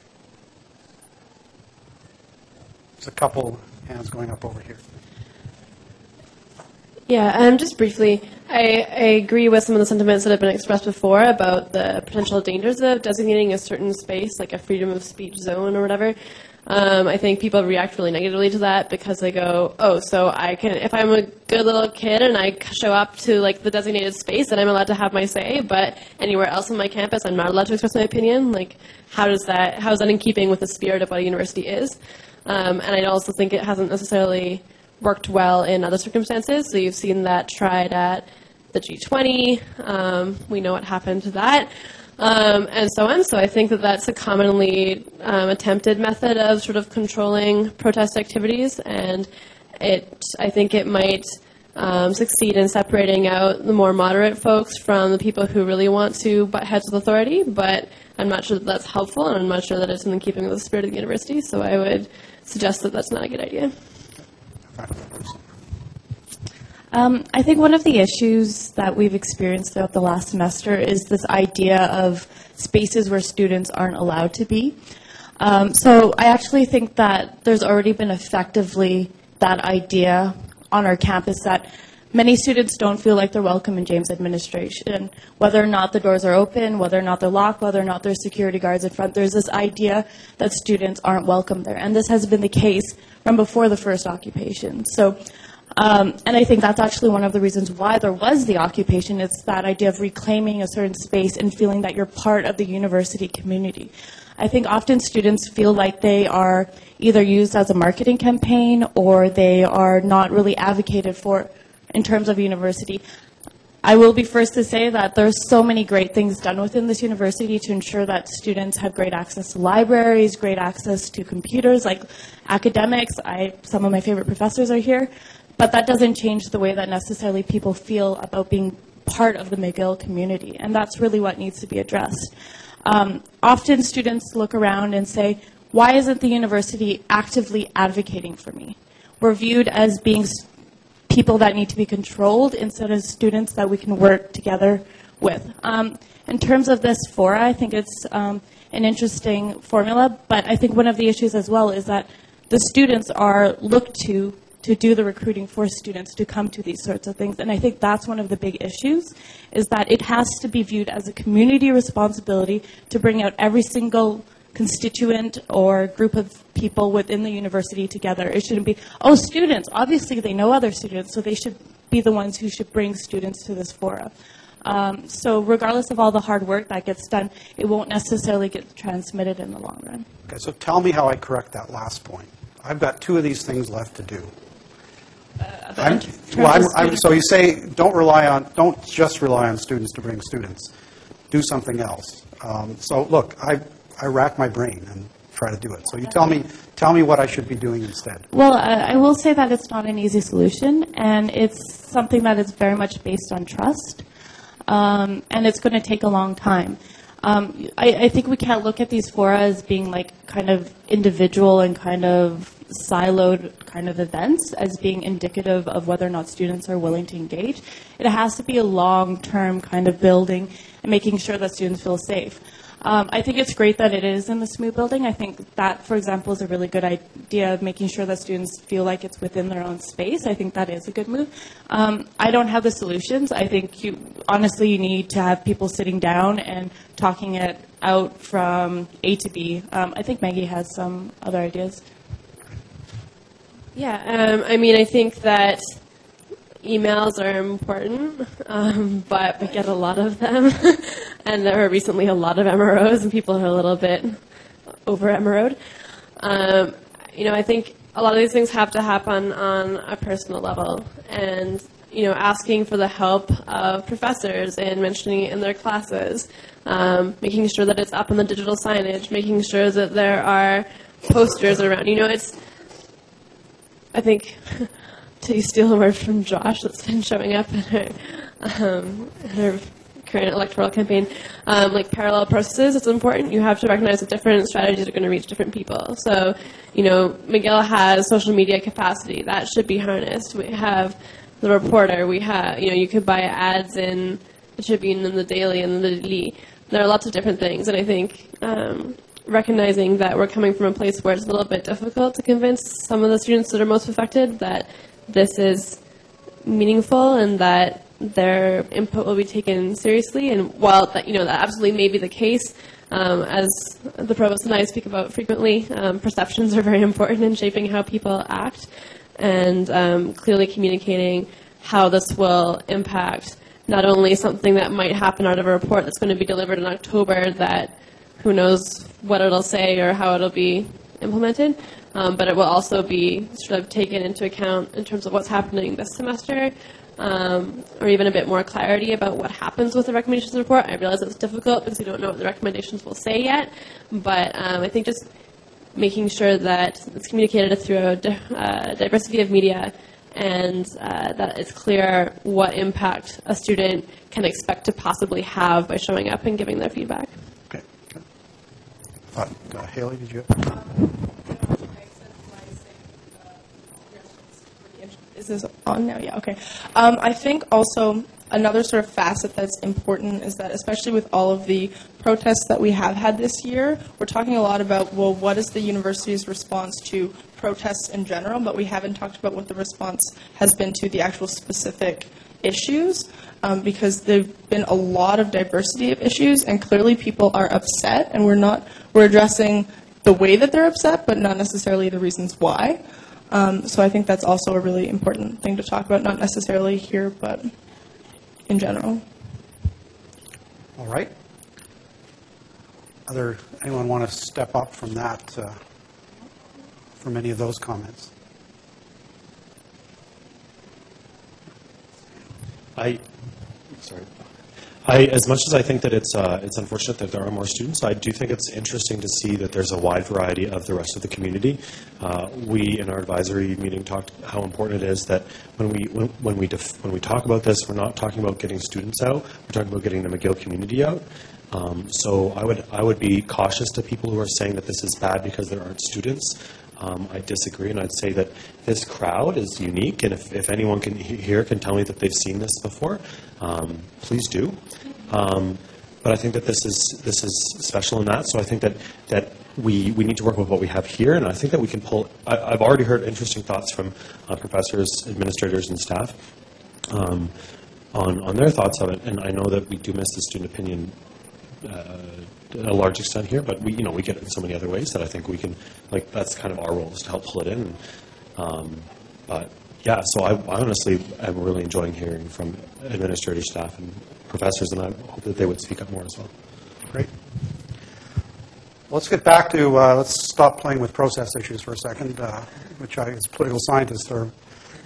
Speaker 1: There's a couple hands going up over here.
Speaker 11: Yeah, um, just briefly, I, I agree with some of the sentiments that have been expressed before about the potential dangers of designating a certain space, like a freedom of speech zone or whatever. Um, I think people react really negatively to that because they go, oh, so I can, if I'm a good little kid and I show up to like the designated space, then I'm allowed to have my say, but anywhere else on my campus, I'm not allowed to express my opinion. Like, how does that, how is that in keeping with the spirit of what a university is? Um, and I also think it hasn't necessarily worked well in other circumstances. So you've seen that tried at the G twenty. Um, we know what happened to that, um, and so on. So I think that that's a commonly um, attempted method of sort of controlling protest activities, and it, I think it might um, succeed in separating out the more moderate folks from the people who really want to butt heads with authority, but I'm not sure that that's helpful, and I'm not sure that it's in keeping with the spirit of the university, so I would suggest that that's not a good idea.
Speaker 12: Um, I think one of the issues that we've experienced throughout the last semester is this idea of spaces where students aren't allowed to be. Um, so I actually think that there's already been effectively that idea on our campus that many students don't feel like they're welcome in James administration. Whether or not the doors are open, whether or not they're locked, whether or not there's security guards in front, there's this idea that students aren't welcome there. And this has been the case from before the first occupation. So, um, and I think that's actually one of the reasons why there was the occupation. It's that idea of reclaiming a certain space and feeling that you're part of the university community. I think often students feel like they are either used as a marketing campaign or they are not really advocated for in terms of university. I will be first to say that there's so many great things done within this university to ensure that students have great access to libraries, great access to computers, like academics. I, some of my favorite professors are here. But that doesn't change the way that necessarily people feel about being part of the McGill community. And that's really what needs to be addressed. Um, often students look around and say, why isn't the university actively advocating for me? We're viewed as being people that need to be controlled instead of students that we can work together with. Um, in terms of this fora, I think it's um, an interesting formula, but I think one of the issues as well is that the students are looked to to do the recruiting for students to come to these sorts of things. And I think that's one of the big issues, is that it has to be viewed as a community responsibility to bring out every single constituent or group of people within the university together. It shouldn't be, oh, students, obviously they know other students, so they should be the ones who should bring students to this forum. Um, so regardless of all the hard work that gets done, it won't necessarily get transmitted in the long run.
Speaker 1: Okay, so tell me how I correct that last point. I've got two of these things left to do.
Speaker 3: uh, the
Speaker 1: I'm,
Speaker 3: in terms
Speaker 1: well,
Speaker 3: of
Speaker 1: I'm, I'm,
Speaker 3: student-
Speaker 1: so you say don't rely on, don't just rely on students to bring students. Do something else. Um, so look, I, I rack my brain and try to do it. So you tell me, tell me what I should be doing instead.
Speaker 12: Well, I I will say that it's not an easy solution, and it's something that is very much based on trust, um, and it's going to take a long time. Um, I, I think we can't look at these fora as being like kind of individual and kind of siloed kind of events as being indicative of whether or not students are willing to engage. It has to be a long-term kind of building and making sure that students feel safe. Um, I think it's great that it is in the SMOO building. I think that, for example, is a really good idea of making sure that students feel like it's within their own space. I think that is a good move. Um, I don't have the solutions. I think, you, honestly, you need to have people sitting down and talking it out from A to B. Um, I think Maggie has some other ideas.
Speaker 11: Yeah, um, I mean, I think that emails are important, um, but we get a lot of them. And there were recently a lot of M R Os, and people are a little bit over M R O'd. Um, you know, I think a lot of these things have to happen on a personal level. And, you know, asking for the help of professors and mentioning it in their classes, um, making sure that it's up on the digital signage, making sure that there are posters around. You know, it's, I think, to steal a word from Josh that's been showing up in her, um, in her current electoral campaign, um, like parallel processes, it's important. You have to recognize that different strategies are going to reach different people. So, you know, McGill has social media capacity. That should be harnessed. We have the Reporter. We have, you know, you could buy ads in the Tribune and the Daily and the Daily. There are lots of different things, and I think um, recognizing that we're coming from a place where it's a little bit difficult to convince some of the students that are most affected that this is meaningful and that their input will be taken seriously. And while that, you know, that absolutely may be the case, um, as the provost and I speak about frequently, um, perceptions are very important in shaping how people act, and um, clearly communicating how this will impact not only something that might happen out of a report that's going to be delivered in October that who knows what it'll say or how it'll be implemented, um, but it will also be sort of taken into account in terms of what's happening this semester, um, or even a bit more clarity about what happens with the recommendations report. I realize it's difficult because we don't know what the recommendations will say yet, but um, I think just making sure that it's communicated through a di- uh, diversity of media and uh, that it's clear what impact a student can expect to possibly have by showing up and giving their feedback.
Speaker 1: Okay. Good. Uh, uh, Haley, did you?
Speaker 3: Is this on now? Yeah, okay. Um, I think also another sort of facet that's important is that, especially with all of the protests that we have had this year, we're talking a lot about, well, what is the university's response to protests in general, but we haven't talked about what the response has been to the actual specific issues, um, because there have been a lot of diversity of issues, and clearly people are upset, and we're not, we're addressing the way that they're upset, but not necessarily the reasons why. Um, so I think that's also a really important thing to talk about, not necessarily here, but in general.
Speaker 1: All right. Other, anyone want to step up from that, uh, from any of those comments?
Speaker 10: I, sorry. I, as much as I think that it's uh, it's unfortunate that there are more students, I do think it's interesting to see that there's a wide variety of the rest of the community. Uh, we, in our advisory meeting, talked how important it is that when we when, when we def- when we talk about this, we're not talking about getting students out. We're talking about getting the McGill community out. Um, so I would I would be cautious to people who are saying that this is bad because there aren't students. Um, I disagree, and I'd say that this crowd is unique, and if, if anyone can he- here can tell me that they've seen this before, um, please do. Um, but I think that this is this is special in that. So I think that that we, we need to work with what we have here, and I think that we can pull. I, I've already heard interesting thoughts from uh, professors, administrators, and staff um, on on their thoughts of it, and I know that we do miss the student opinion Uh, a large extent here, but we, you know, we get it in so many other ways that I think we can, like, that's kind of our role is to help pull it in. Um, but yeah, so I, I honestly am really enjoying hearing from administrative staff and professors, and I hope that they would speak up more as well.
Speaker 1: Great. Let's get back to, uh, let's stop playing with process issues for a second, uh, which I, as political scientists, are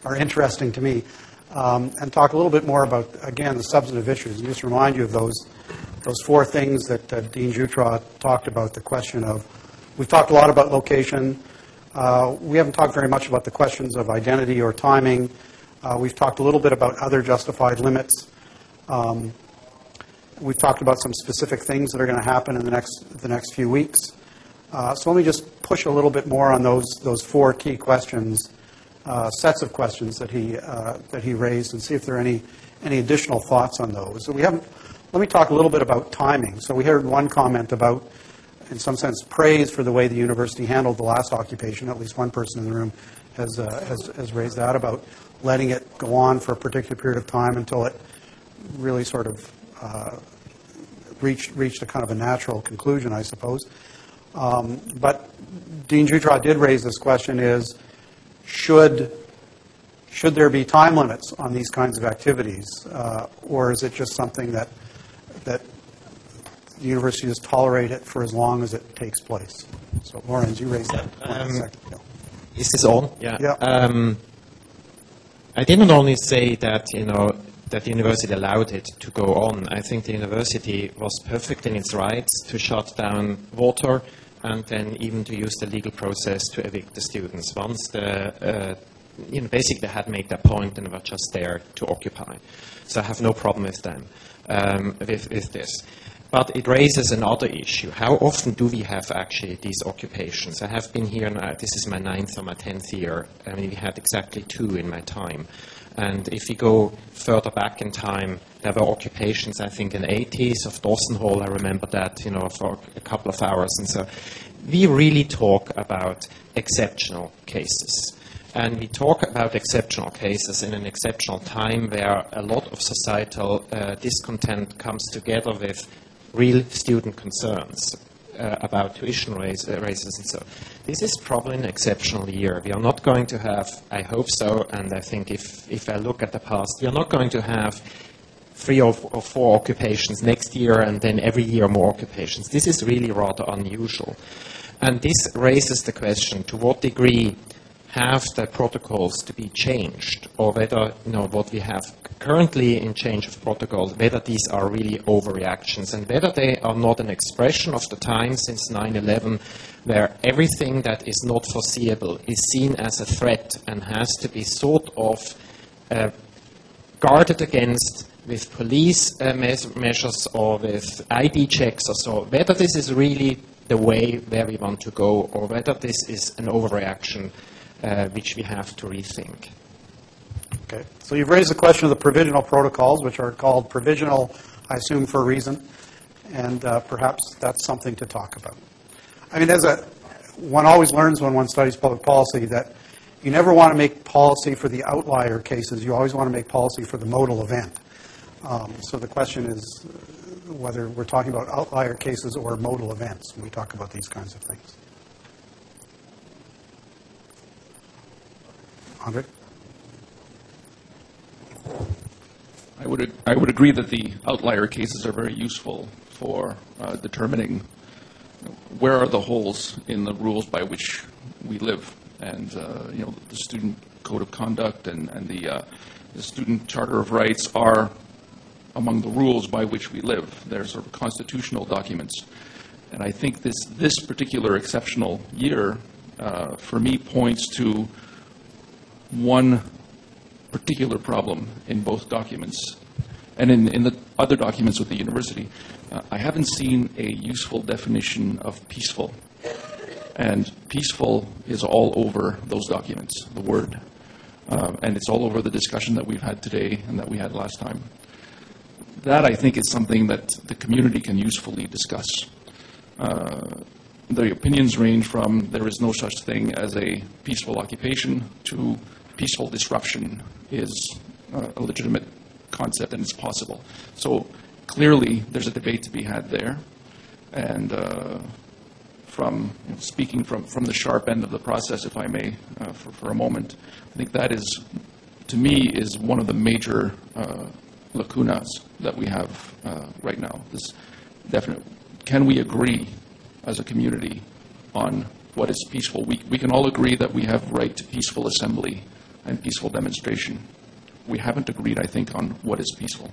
Speaker 1: are interesting to me, um, and talk a little bit more about, again, the substantive issues, and just remind you of those those four things that uh, Dean Jutra talked about. The question of, we've talked a lot about location. Uh, we haven't talked very much about the questions of identity or timing. Uh, we've talked a little bit about other justified limits. Um, we've talked about some specific things that are going to happen in the next the next few weeks. Uh, so let me just push a little bit more on those those four key questions, uh, sets of questions that he uh, that he raised, and see if there are any any additional thoughts on those. So we haven't. Let me talk a little bit about timing. So we heard one comment about, in some sense, praise for the way the university handled the last occupation. At least one person in the room has uh, has, has raised that, about letting it go on for a particular period of time until it really sort of uh, reached reached a kind of a natural conclusion, I suppose. Um, but Dean Jutra did raise this question: is should should there be time limits on these kinds of activities, uh, or is it just something that that the university just tolerate it for as long as it takes place? So, Lawrence, you raised that.
Speaker 5: Um,
Speaker 1: second. Yeah.
Speaker 5: Is this on? Yeah.
Speaker 1: Yeah.
Speaker 5: Um, I didn't only say that, you know, that the university allowed it to go on. I think the university was perfect in its rights to shut down water and then even to use the legal process to evict the students. Once the, uh, you know, basically they had made their point and were just there to occupy. So I have no problem with them, um, with, with this. But it raises another issue. How often do we have actually these occupations? I have been here now, this is my ninth or my tenth year. I mean, we had exactly two in my time. And if we go further back in time, there were occupations, I think, in the eighties of Dawson Hall. I remember that, you know, for a couple of hours. And so we really talk about exceptional cases. And we talk about exceptional cases in an exceptional time where a lot of societal uh, discontent comes together with real student concerns uh, about tuition raise, uh, raises and so. This is probably an exceptional year. We are not going to have, I hope so, and I think if, if I look at the past, we are not going to have three or, or four occupations next year and then every year more occupations. This is really rather unusual. And this raises the question, to what degree have the protocols to be changed, or whether, you know, what we have currently in change of protocols, whether these are really overreactions and whether they are not an expression of the time since nine eleven where everything that is not foreseeable is seen as a threat and has to be sort of uh, guarded against with police uh, me- measures or with I D checks or so, whether this is really the way where we want to go or whether this is an overreaction uh, which we have to rethink.
Speaker 1: Okay. So you've raised the question of the provisional protocols, which are called provisional, I assume, for a reason, and uh, perhaps that's something to talk about. I mean, as a, one always learns when one studies public policy that you never want to make policy for the outlier cases. You always want to make policy for the modal event. Um, so the question is whether we're talking about outlier cases or modal events when we talk about these kinds of things. Andre?
Speaker 13: I would I would agree that the outlier cases are very useful for uh, determining where are the holes in the rules by which we live, and uh, you know, the student code of conduct and and the uh, the student charter of rights are among the rules by which we live. They're sort of constitutional documents, and I think this this particular exceptional year uh, for me points to one particular problem in both documents. And in, in the other documents with the university, uh, I haven't seen a useful definition of peaceful. And peaceful is all over those documents, the word. Uh, and it's all over the discussion that we've had today and that we had last time. That, I think, is something that the community can usefully discuss. Uh, the opinions range from there is no such thing as a peaceful occupation to peaceful disruption is uh, a legitimate concept and it's possible. So clearly there's a debate to be had there. And uh, from you know, speaking from, from the sharp end of the process, if I may, uh, for, for a moment, I think that is, to me, is one of the major uh, lacunas that we have uh, right now. This definite, can we agree as a community on what is peaceful? We, we can all agree that we have right to peaceful assembly and peaceful demonstration. We haven't agreed, I think, on what is peaceful.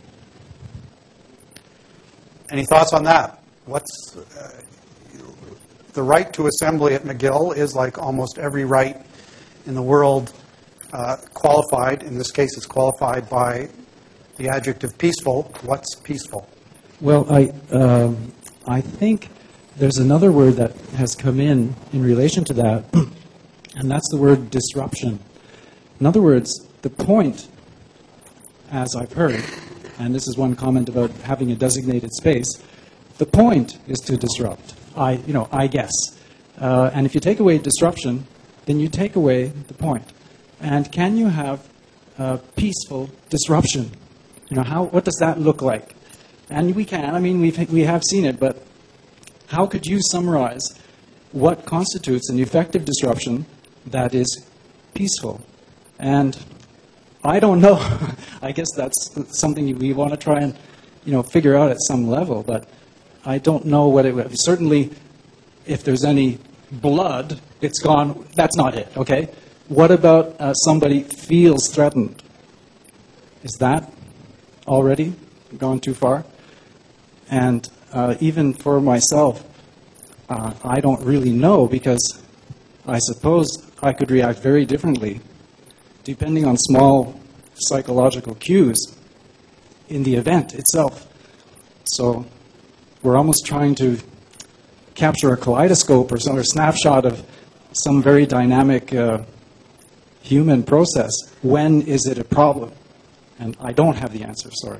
Speaker 1: Any thoughts on that? What's uh, the right to assembly at McGill is, like almost every right in the world, uh, qualified. In this case, it's qualified by the adjective peaceful. What's peaceful?
Speaker 14: Well, I um, I think there's another word that has come in in relation to that, and that's the word disruption. In other words, the point, as I've heard, and this is one comment about having a designated space, the point is to disrupt. I, you know, I guess. Uh, and if you take away disruption, then you take away the point. And can you have uh, peaceful disruption? You know, how? What does that look like? And we can. I mean, we've we have seen it. But how could you summarize what constitutes an effective disruption that is peaceful? And I don't know. I guess that's something we want to try and, you know, figure out at some level. But I don't know what it would. Certainly, if there's any blood, it's gone. That's not it, okay? What about uh, somebody feels threatened? Is that already gone too far? And uh, even for myself, uh, I don't really know, because I suppose I could react very differently depending on small psychological cues in the event itself. So we're almost trying to capture a kaleidoscope or some or snapshot of some very dynamic uh, human process. When is it a problem? And I don't have the answer, sorry.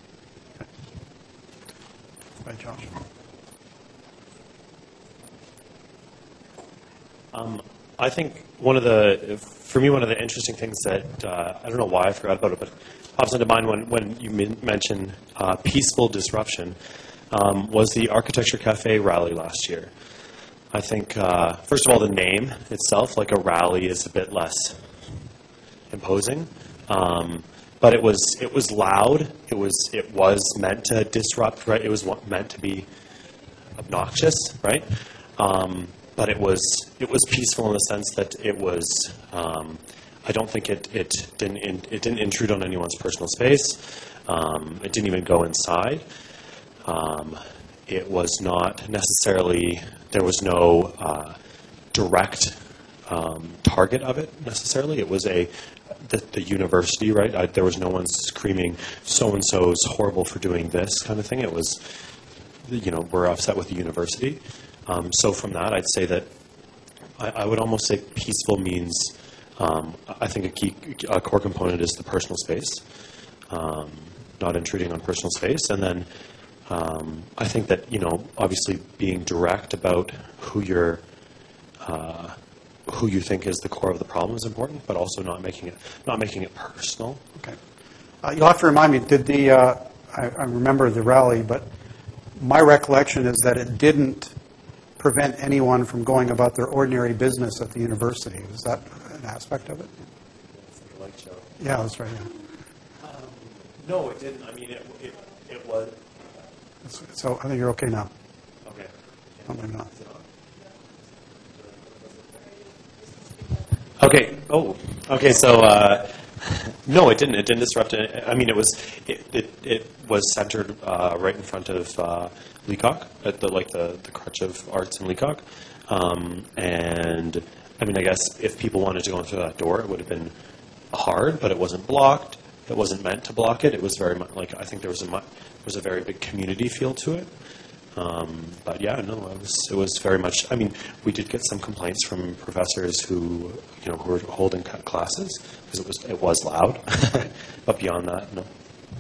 Speaker 1: Right, Josh.
Speaker 10: Um, I think one of the, for me, one of the interesting things that, uh, I don't know why I forgot about it, but pops into mind when, when you mentioned uh, peaceful disruption, um, was the Architecture Cafe rally last year. I think, uh, first of all, the name itself, like a rally, is a bit less imposing. Um, but it was it was loud. It was it was meant to disrupt, right? It was meant to be obnoxious, right? Um, but it was it was peaceful in the sense that it was. Um, I don't think it it didn't in, it didn't intrude on anyone's personal space. Um, it didn't even go inside. Um, it was not necessarily. There was no uh, direct um, target of it necessarily. It was a the, the university, right? I, there was no one screaming, "So and so is horrible for doing this" kind of thing. It was, you know, we're upset with the university. Um, so from that, I'd say that I, I would almost say peaceful means. Um, I think a key, a core component is the personal space, um, not intruding on personal space, and then. Um, I think that, you know, obviously being direct about who you're, uh, who you think is the core of the problem is important, but also not making it not making it personal.
Speaker 1: Okay. Uh, you'll have to remind me. Did the uh, I, I remember the rally, but my recollection is that it didn't prevent anyone from going about their ordinary business at the university. Is that an aspect of it?
Speaker 10: The light show.
Speaker 1: Yeah, that's right. Yeah.
Speaker 10: Um, no, it didn't. I mean, it it, it was.
Speaker 1: So I think you're okay now.
Speaker 10: Okay.
Speaker 1: Oh, maybe not.
Speaker 10: Okay. Oh. Okay. So uh, no, it didn't. It didn't disrupt it. I mean, it was it it, it was centered uh, right in front of uh, Leacock at the like the, the crutch of arts in Leacock, um, and I mean, I guess if people wanted to go through that door, it would have been hard, but it wasn't blocked. It wasn't meant to block it. It was very much like I think there was a mu- there was a very big community feel to it. Um, but yeah, no, it was it was very much. I mean, we did get some complaints from professors who you know who were holding classes because it was it was loud. But beyond that, no.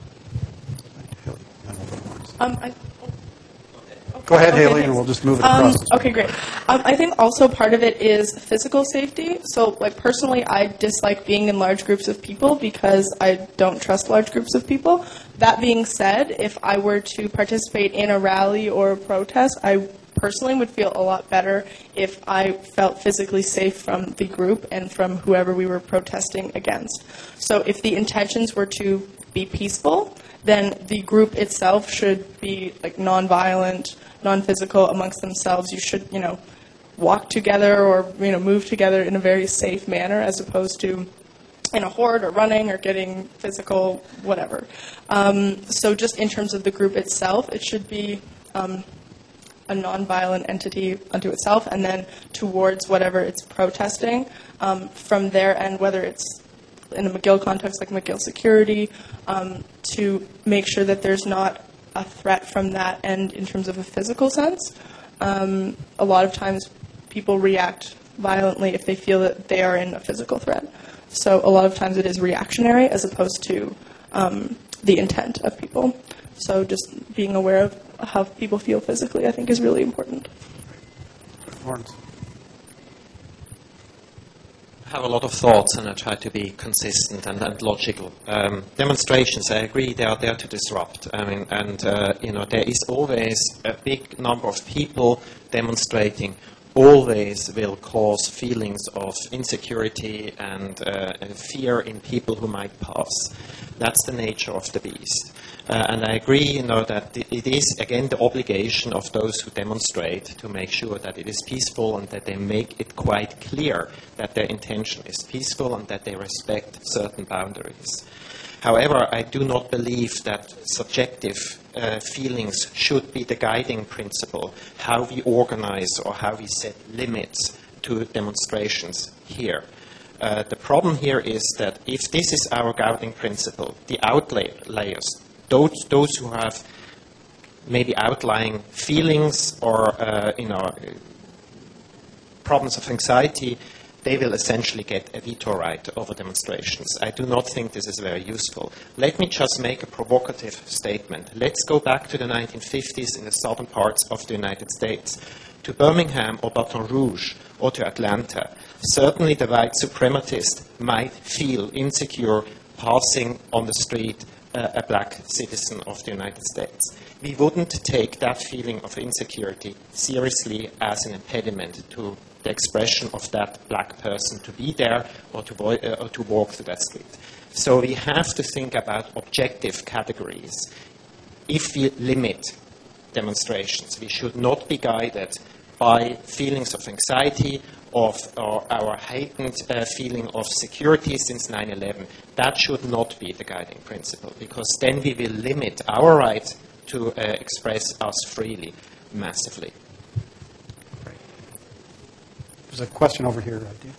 Speaker 3: Um, I,
Speaker 1: Go ahead,
Speaker 3: okay,
Speaker 1: Haley,
Speaker 3: thanks.
Speaker 1: and we'll just move it
Speaker 3: Um,
Speaker 1: across.
Speaker 3: okay, great. Um, I think also part of it is physical safety. So, like, personally, I dislike being in large groups of people because I don't trust large groups of people. That being said, if I were to participate in a rally or a protest, I personally would feel a lot better if I felt physically safe from the group and from whoever we were protesting against. So if the intentions were to be peaceful, then the group itself should be like nonviolent, non-physical amongst themselves. You should, you know, walk together or, you know, move together in a very safe manner as opposed to in a horde or running or getting physical, whatever. Um, so just in terms of the group itself, it should be um, a nonviolent entity unto itself, and then towards whatever it's protesting um, from their end, whether it's in a McGill context like McGill Security, um, to make sure that there's not a threat from that end in terms of a physical sense. Um, a lot of times people react violently if they feel that they are in a physical threat. So a lot of times it is reactionary as opposed to um, the intent of people. So just being aware of how people feel physically, I think, is really important.
Speaker 1: Lawrence.
Speaker 5: I have a lot of thoughts, and I try to be consistent and, and logical. Um, demonstrations, I agree, they are there to disrupt. I mean, and uh, you know, there is always a big number of people demonstrating. Always will cause feelings of insecurity and, uh, and fear in people who might pass. That's the nature of the beast. Uh, and I agree, you know, that it is, again, the obligation of those who demonstrate to make sure that it is peaceful and that they make it quite clear that their intention is peaceful and that they respect certain boundaries. However, I do not believe that subjective uh, feelings should be the guiding principle, how we organize or how we set limits to demonstrations here. Uh, the problem here is that if this is our guiding principle, the outliers, those, those who have maybe outlying feelings or uh, you know, problems of anxiety, they will essentially get a veto right over demonstrations. I do not think this is very useful. Let me just make a provocative statement. Let's go back to the nineteen fifties in the southern parts of the United States, to Birmingham or Baton Rouge or to Atlanta. Certainly the white suprematist might feel insecure passing on the street uh, a black citizen of the United States. We wouldn't take that feeling of insecurity seriously as an impediment to the expression of that black person to be there or to, vo- uh, or to walk to that street. So we have to think about objective categories. If we limit demonstrations, we should not be guided by feelings of anxiety, of or our heightened uh, feeling of security since nine eleven. That should not be the guiding principle, because then we will limit our right to uh, express us freely massively.
Speaker 1: There's a question over here, Aditi.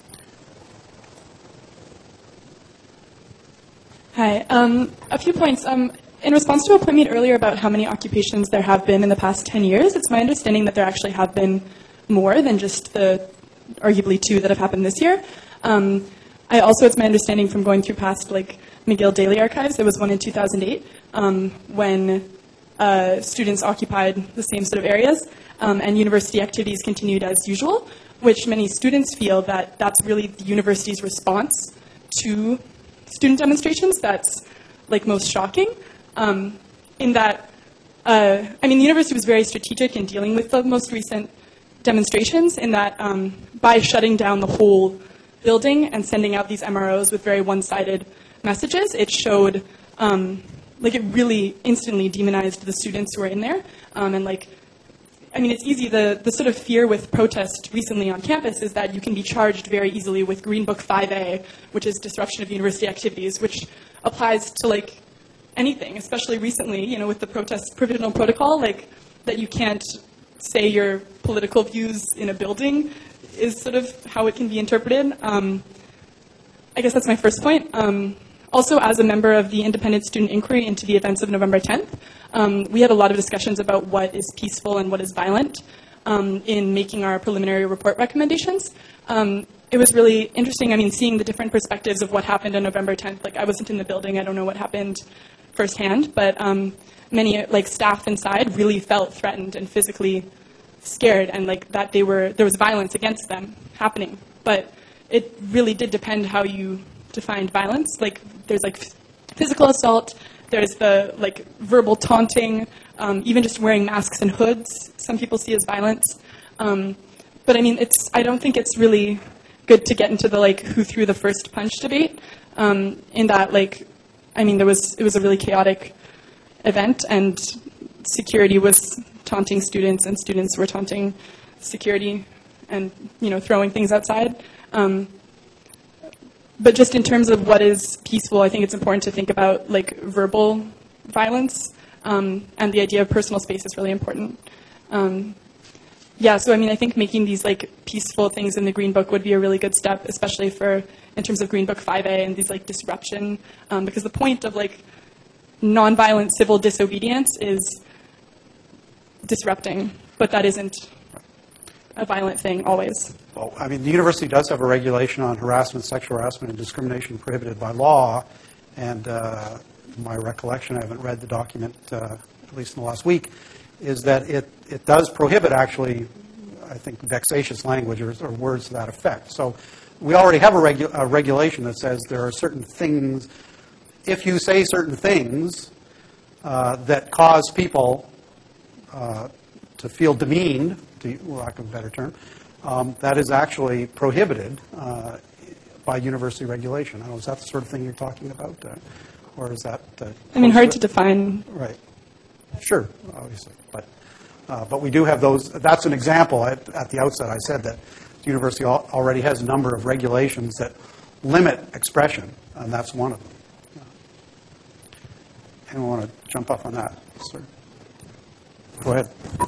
Speaker 15: Hi. Um, a few points. Um, in response to a point made earlier about how many occupations there have been in the past ten years, it's my understanding that there actually have been more than just the arguably two that have happened this year. Um, I also, it's my understanding from going through past like McGill Daily Archives, there was one in two thousand eight um, when uh, students occupied the same sort of areas um, and university activities continued as usual, which many students feel that that's really the university's response to student demonstrations that's like most shocking. Um, in that, uh, I mean, the university was very strategic in dealing with the most recent demonstrations in that um, by shutting down the whole building and sending out these M R Os with very one-sided messages, it showed, um, like it really instantly demonized the students who were in there. Um, and like, I mean, it's easy, the, the sort of fear with protest recently on campus is that you can be charged very easily with Green Book five A, which is disruption of university activities, which applies to like anything, especially recently, you know, with the protest provisional protocol, like that you can't say your political views in a building is sort of how it can be interpreted. Um, I guess that's my first point. Um, also, as a member of the Independent Student Inquiry into the events of November tenth, um, we had a lot of discussions about what is peaceful and what is violent um, in making our preliminary report recommendations. Um, it was really interesting, I mean, seeing the different perspectives of what happened on November tenth. Like, I wasn't in the building, I don't know what happened firsthand, but um, many like staff inside really felt threatened and physically scared, and like that they were there was violence against them happening. But it really did depend how you defined violence. Like there's like physical assault, there's the like verbal taunting, um, even just wearing masks and hoods. Some people see as violence. Um, but I mean, it's I don't think it's really good to get into the like who threw the first punch debate. Um, in that like. I mean, there was it was a really chaotic event, and security was taunting students, and students were taunting security, and you know, throwing things outside. Um, but just in terms of what is peaceful, I think it's important to think about like verbal violence, um, and the idea of personal space is really important. Um, yeah, so I mean, I think making these like peaceful things in the Green Book would be a really good step, especially for in terms of Green Book five A and these like disruption, um, because the point of like nonviolent civil disobedience is disrupting, but that isn't a violent thing always.
Speaker 1: Well, I mean, the university does have a regulation on harassment, sexual harassment, and discrimination prohibited by law. And uh, my recollection, I haven't read the document, uh, at least in the last week, is that it, it does prohibit actually, I think, vexatious language or, or words to that effect. So we already have a, regu- a regulation that says there are certain things, if you say certain things uh, that cause people uh, to feel demeaned, to lack of a better term, um, that is actually prohibited uh, by university regulation. I don't know, is that the sort of thing you're talking about? Uh, or is that... Uh,
Speaker 15: I mean, hard to define.
Speaker 1: Right. Sure, obviously. But uh, but we do have those. That's an example. At, at the outset, I said that the university al- already has a number of regulations that limit expression, and that's one of them. Yeah. Anyone want to jump up on that? Sir? Go ahead.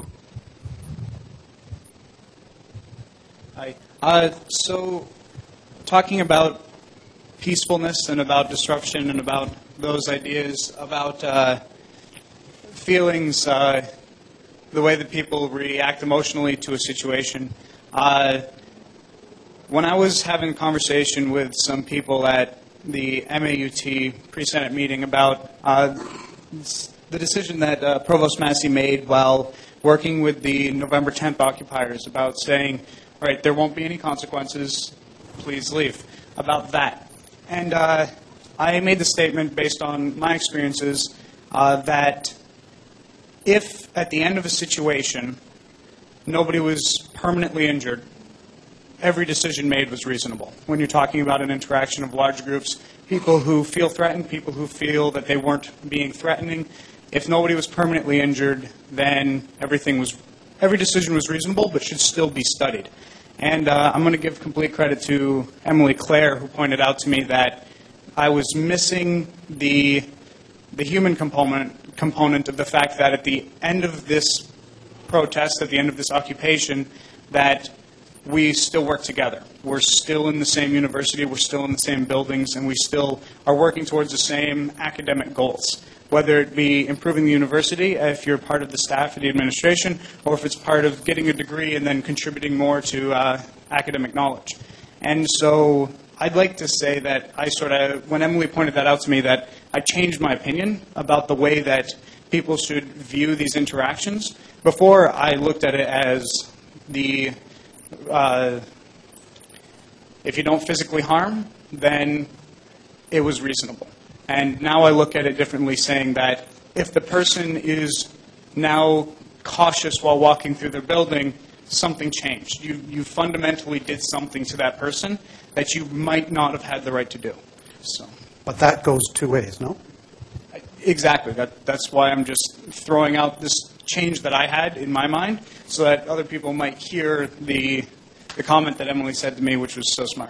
Speaker 7: Hi. Uh, so, talking about peacefulness and about disruption and about those ideas, about uh, feelings, uh, the way that people react emotionally to a situation. Uh, when I was having a conversation with some people at the M A U T pre-Senate meeting about uh, the decision that uh, Provost Massey made while working with the November tenth occupiers about saying, all right, there won't be any consequences, please leave, about that. And uh, I made the statement based on my experiences uh, that if at the end of a situation nobody was permanently injured, every decision made was reasonable. When you're talking about an interaction of large groups, people who feel threatened, people who feel that they weren't being threatening, if nobody was permanently injured, then everything was, every decision was reasonable but should still be studied. And uh, I'm going to give complete credit to Emily Clare, who pointed out to me that I was missing the the human component component of the fact that at the end of this protest, at the end of this occupation, that we still work together. We're still in the same university, we're still in the same buildings, and we still are working towards the same academic goals. Whether it be improving the university, if you're part of the staff or the administration, or if it's part of getting a degree and then contributing more to uh, academic knowledge. And so I'd like to say that I sort of, when Emily pointed that out to me, that I changed my opinion about the way that people should view these interactions. Before, I looked at it as the, uh, if you don't physically harm, then it was reasonable. And now I look at it differently, saying that if the person is now cautious while walking through their building, something changed. You, you fundamentally did something to that person that you might not have had the right to do. So,
Speaker 1: but that goes two ways, no?
Speaker 7: Exactly. That, that's why I'm just throwing out this change that I had in my mind so that other people might hear the, the comment that Emily said to me, which was so smart.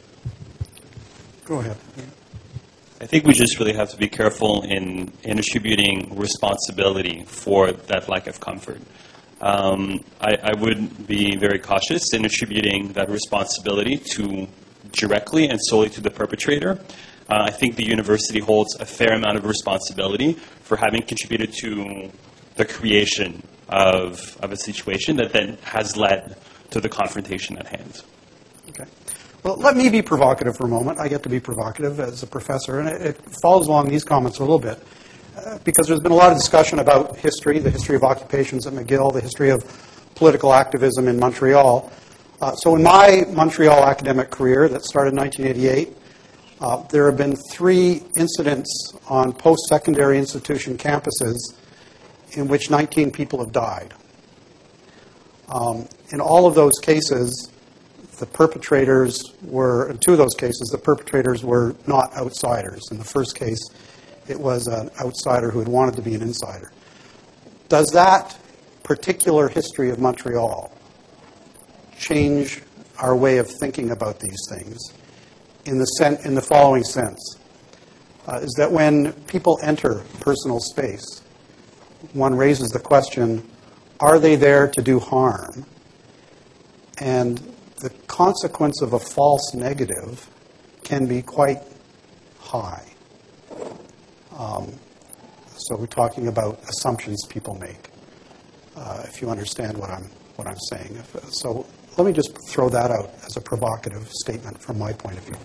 Speaker 1: Go ahead.
Speaker 4: I think we just really have to be careful in, in attributing responsibility for that lack of comfort. Um, I, I would be very cautious in attributing that responsibility to directly and solely to the perpetrator. Uh, I think the university holds a fair amount of responsibility for having contributed to the creation of, of a situation that then has led to the confrontation at hand.
Speaker 1: Okay. Well, let me be provocative for a moment. I get to be provocative as a professor, and it, it follows along these comments a little bit, uh, because there's been a lot of discussion about history, the history of occupations at McGill, the history of political activism in Montreal. Uh, so in my Montreal academic career that started in nineteen eighty-eight, uh, there have been three incidents on post-secondary institution campuses in which nineteen people have died. Um, in all of those cases, the perpetrators were, in two of those cases, the perpetrators were not outsiders. In the first case, it was an outsider who had wanted to be an insider. Does that particular history of Montreal change our way of thinking about these things? in the, sen- in the following sense, uh, is that when people enter personal space, one raises the question, are they there to do harm? And the consequence of a false negative can be quite high. Um, so we're talking about assumptions people make, uh, if you understand what I'm, what I'm saying. If, so let me just throw that out as a provocative statement from my point of view.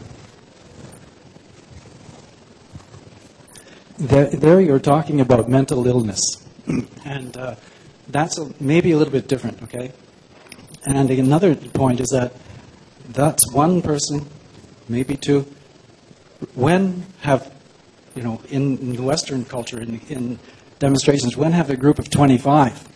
Speaker 14: There, there you're talking about mental illness. And uh, that's a, maybe a little bit different, okay? And another point is that that's one person, maybe two. When have, you know, in, in the Western culture, in, in demonstrations, when have a group of twenty-five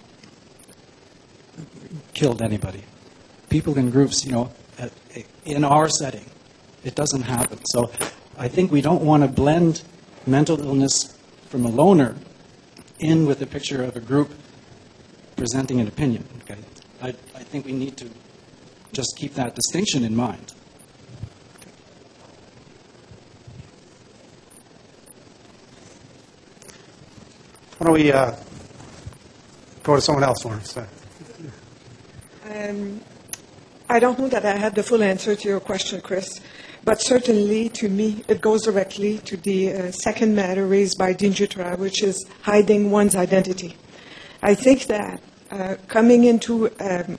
Speaker 14: killed anybody? People in groups, you know, at, in our setting, it doesn't happen. So I think we don't want to blend mental illness from a loner in with the picture of a group presenting an opinion. Okay, I, I think we need to just keep that distinction in mind.
Speaker 1: Why don't we uh, go to someone else, Lawrence?
Speaker 16: Um, I don't know that I have the full answer to your question, Chris, but certainly to me it goes directly to the uh, second matter raised by Dean Jutra, which is hiding one's identity. I think that uh, coming into um,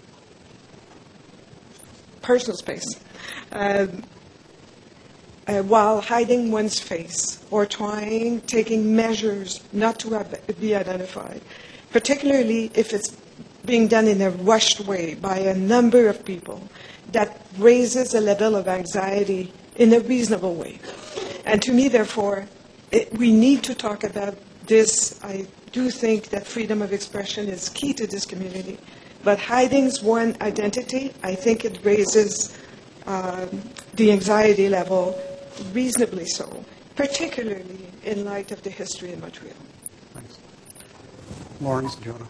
Speaker 16: personal space, uh, uh, while hiding one's face or trying, taking measures not to ab- be identified, particularly if it's being done in a rushed way by a number of people, that raises a level of anxiety in a reasonable way. And to me, therefore, it, we need to talk about this. I do think that freedom of expression is key to this community. But hiding one identity, I think it raises um, the anxiety level reasonably so, particularly in light of the history in Montreal.
Speaker 1: Thanks. Lawrence, Jonah.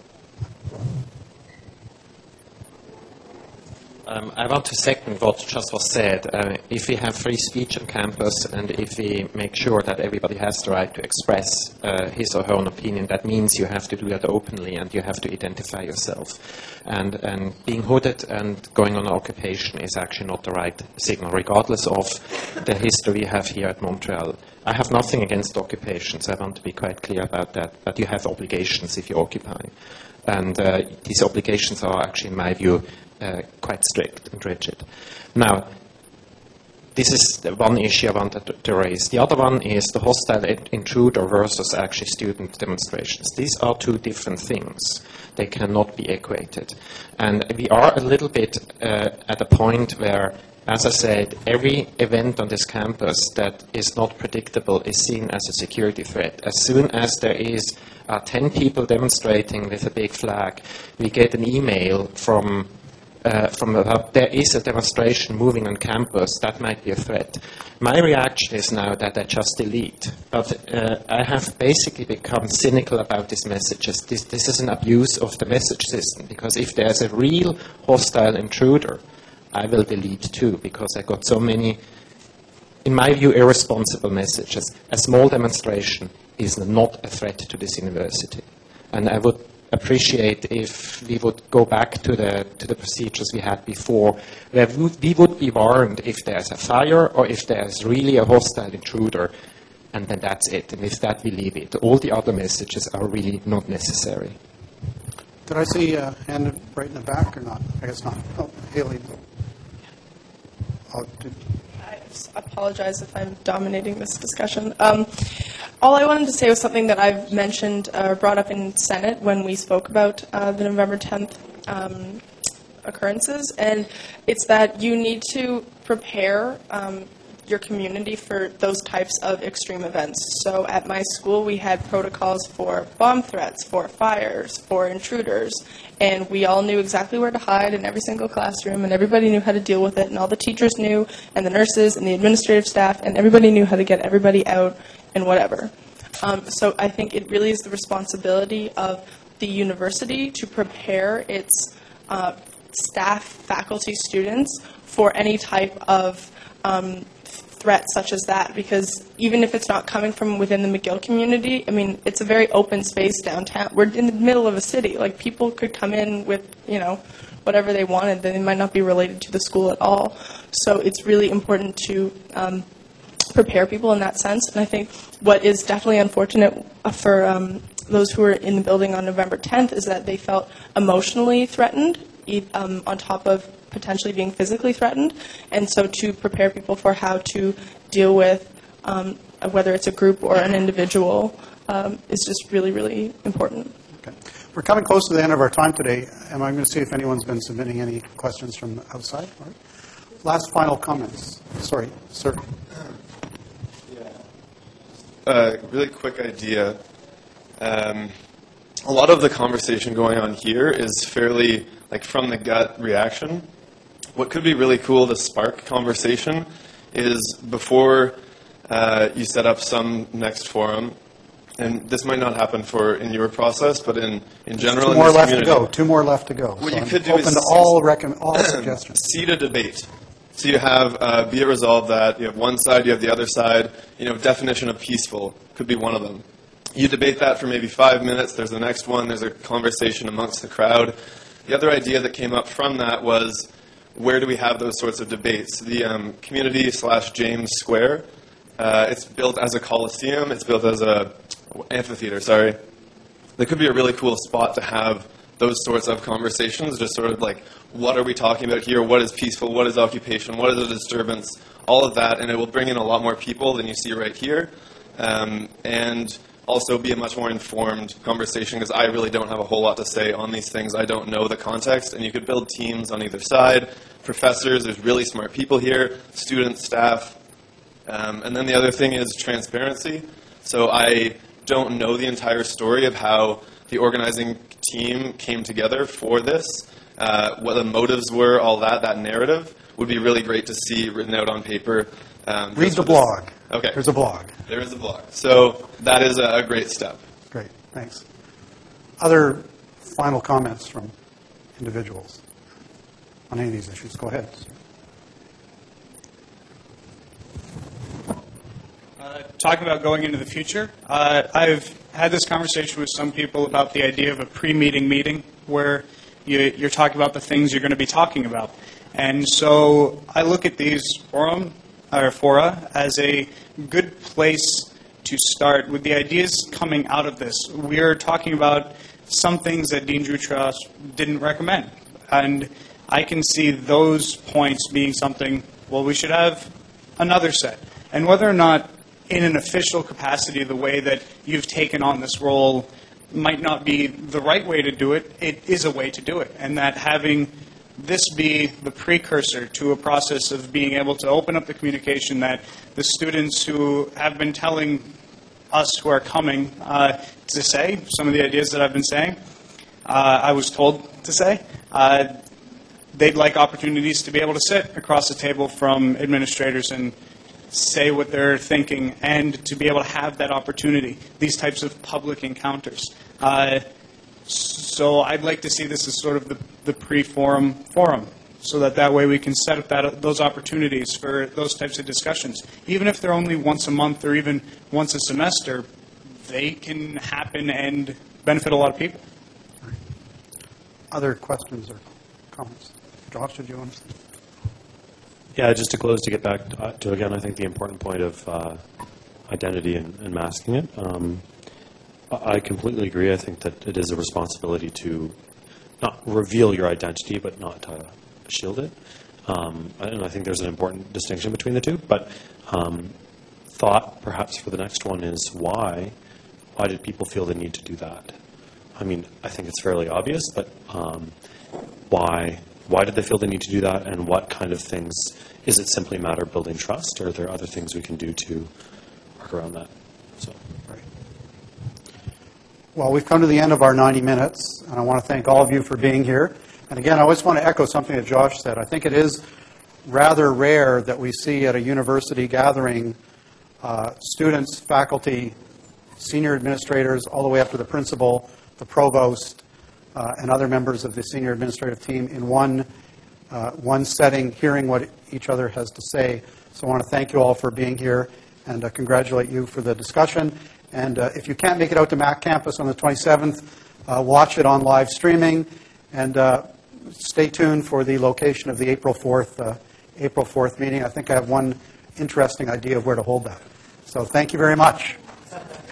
Speaker 5: Um, I want to second what just was said. Uh, if we have free speech on campus and if we make sure that everybody has the right to express uh, his or her own opinion, that means you have to do that openly and you have to identify yourself. And, and being hooded and going on an occupation is actually not the right signal, regardless of the history we have here at Montreal. I have nothing against occupations. I want to be quite clear about that. But you have obligations if you occupy. And uh, these obligations are actually, in my view, Uh, quite strict and rigid. Now, this is the one issue I wanted to, to raise. The other one is the hostile intruder versus actually student demonstrations. These are two different things. They cannot be equated. And we are a little bit uh, at a point where, as I said, every event on this campus that is not predictable is seen as a security threat. As soon as there is uh, ten people demonstrating with a big flag, we get an email from Uh, from about there is a demonstration moving on campus, that might be a threat. My reaction is now that I just delete. But uh, I have basically become cynical about these messages. This, this is an abuse of the message system, because if there's a real hostile intruder, I will delete too, because I got so many, in my view, irresponsible messages. A small demonstration is not a threat to this university. And I would appreciate if we would go back to the to the procedures we had before, where we would, we would be warned if there's a fire or if there's really a hostile intruder, and then that's it. And with that, we leave it. All the other messages are really not necessary.
Speaker 1: Did I see a hand right in the back or not? I guess not. Oh, Haley. Oh, did...
Speaker 3: I apologize if I'm dominating this discussion. Um, all I wanted to say was something that I've mentioned or uh, brought up in Senate when we spoke about uh, the November tenth um, occurrences, and it's that you need to prepare um, your community for those types of extreme events. So at my school, we had protocols for bomb threats, for fires, for intruders, and we all knew exactly where to hide in every single classroom, and everybody knew how to deal with it, and all the teachers knew, and the nurses, and the administrative staff, and everybody knew how to get everybody out and whatever. Um, so I think it really is the responsibility of the university to prepare its uh, staff, faculty, students for any type of um, threats such as that, because even if it's not coming from within the McGill community, I mean, it's a very open space downtown. We're in the middle of a city. Like, people could come in with, you know, whatever they wanted, then they might not be related to the school at all. So it's really important to um, prepare people in that sense. And I think what is definitely unfortunate for um, those who were in the building on November tenth is that they felt emotionally threatened, um, on top of potentially being physically threatened. And so to prepare people for how to deal with um, whether it's a group or an individual um, is just really, really important.
Speaker 1: Okay. We're coming close to the end of our time today, and I'm going to see if anyone's been submitting any questions from the outside. All right. Last final comments. Sorry, sir.
Speaker 17: A uh, really quick idea. Um, a lot of the conversation going on here is fairly like from the gut reaction. What could be really cool to spark conversation is before uh, you set up some next forum, and this might not happen for in your process, but in, in general,
Speaker 1: two
Speaker 17: in
Speaker 1: more
Speaker 17: this
Speaker 1: left to
Speaker 17: community,
Speaker 1: go. Two more left to go.
Speaker 17: What
Speaker 1: so
Speaker 17: you
Speaker 1: I'm
Speaker 17: could do
Speaker 1: open
Speaker 17: is
Speaker 1: to all recomm- all suggestions.
Speaker 17: seed a debate. So you have uh, be it resolved that you have one side, you have the other side. You know, definition of peaceful could be one of them. You debate that for maybe five minutes. There's the next one. There's a conversation amongst the crowd. The other idea that came up from that was, where do we have those sorts of debates? The um, community slash James Square. Uh, it's built as a coliseum. It's built as a amphitheater. Sorry. That could be a really cool spot to have those sorts of conversations. Just sort of like, what are we talking about here? What is peaceful? What is occupation? What is a disturbance? All of that, and it will bring in a lot more people than you see right here, um, and also be a much more informed conversation, because I really don't have a whole lot to say on these things. I don't know the context, and you could build teams on either side. Professors, there's really smart people here, students, staff, um, and then the other thing is transparency. So I don't know the entire story of how the organizing team came together for this, uh, what the motives were, all that, that narrative would be really great to see written out on paper. Um,
Speaker 1: Read the blog.
Speaker 17: Okay.
Speaker 1: There's a blog.
Speaker 17: There is a blog. So that is a, a great step.
Speaker 1: Great. Thanks. Other final comments from individuals on any of these issues? Go ahead.
Speaker 7: Uh, talking about going into the future, uh, I've had this conversation with some people about the idea of a pre-meeting meeting where you, you're talking about the things you're going to be talking about. And so I look at these forum or fora as a good place to start with the ideas coming out of this. We're talking about some things that Dean Dutra didn't recommend. And I can see those points being something, well, we should have another set. And whether or not in an official capacity, the way that you've taken on this role might not be the right way to do it, it is a way to do it. And that having this be the precursor to a process of being able to open up the communication that the students who have been telling us who are coming uh, to say some of the ideas that I've been saying, uh, I was told to say, uh, they'd like opportunities to be able to sit across the table from administrators and say what they're thinking, and to be able to have that opportunity, these types of public encounters. Uh, so I'd like to see this as sort of the, the pre-forum forum, so that that way we can set up that, those opportunities for those types of discussions. Even if they're only once a month or even once a semester, they can happen and benefit a lot of people.
Speaker 1: Other questions or comments? Josh, did you want to?
Speaker 10: Yeah, just to close, to get back to, to again, I think the important point of uh, identity and, and masking it. Um, I completely agree. I think that it is a responsibility to not reveal your identity, but not to shield it. Um, and I think there's an important distinction between the two. But um, thought, perhaps, for the next one is why? Why did people feel the need to do that? I mean, I think it's fairly obvious, but um, why? Why did they feel the need to do that, and what kind of things? Is it simply a matter of building trust, or are there other things we can do to work around that? So.
Speaker 1: Right. Well, we've come to the end of our ninety minutes, and I want to thank all of you for being here. And again, I always want to echo something that Josh said. I think it is rather rare that we see at a university gathering uh, students, faculty, senior administrators, all the way up to the principal, the provost, uh, and other members of the senior administrative team in one uh, one setting, hearing what each other has to say. So I want to thank you all for being here and uh, congratulate you for the discussion. And uh, if you can't make it out to Mac Campus on the twenty-seventh, uh, watch it on live streaming. And uh, stay tuned for the location of the April fourth, uh, April fourth meeting. I think I have one interesting idea of where to hold that. So thank you very much.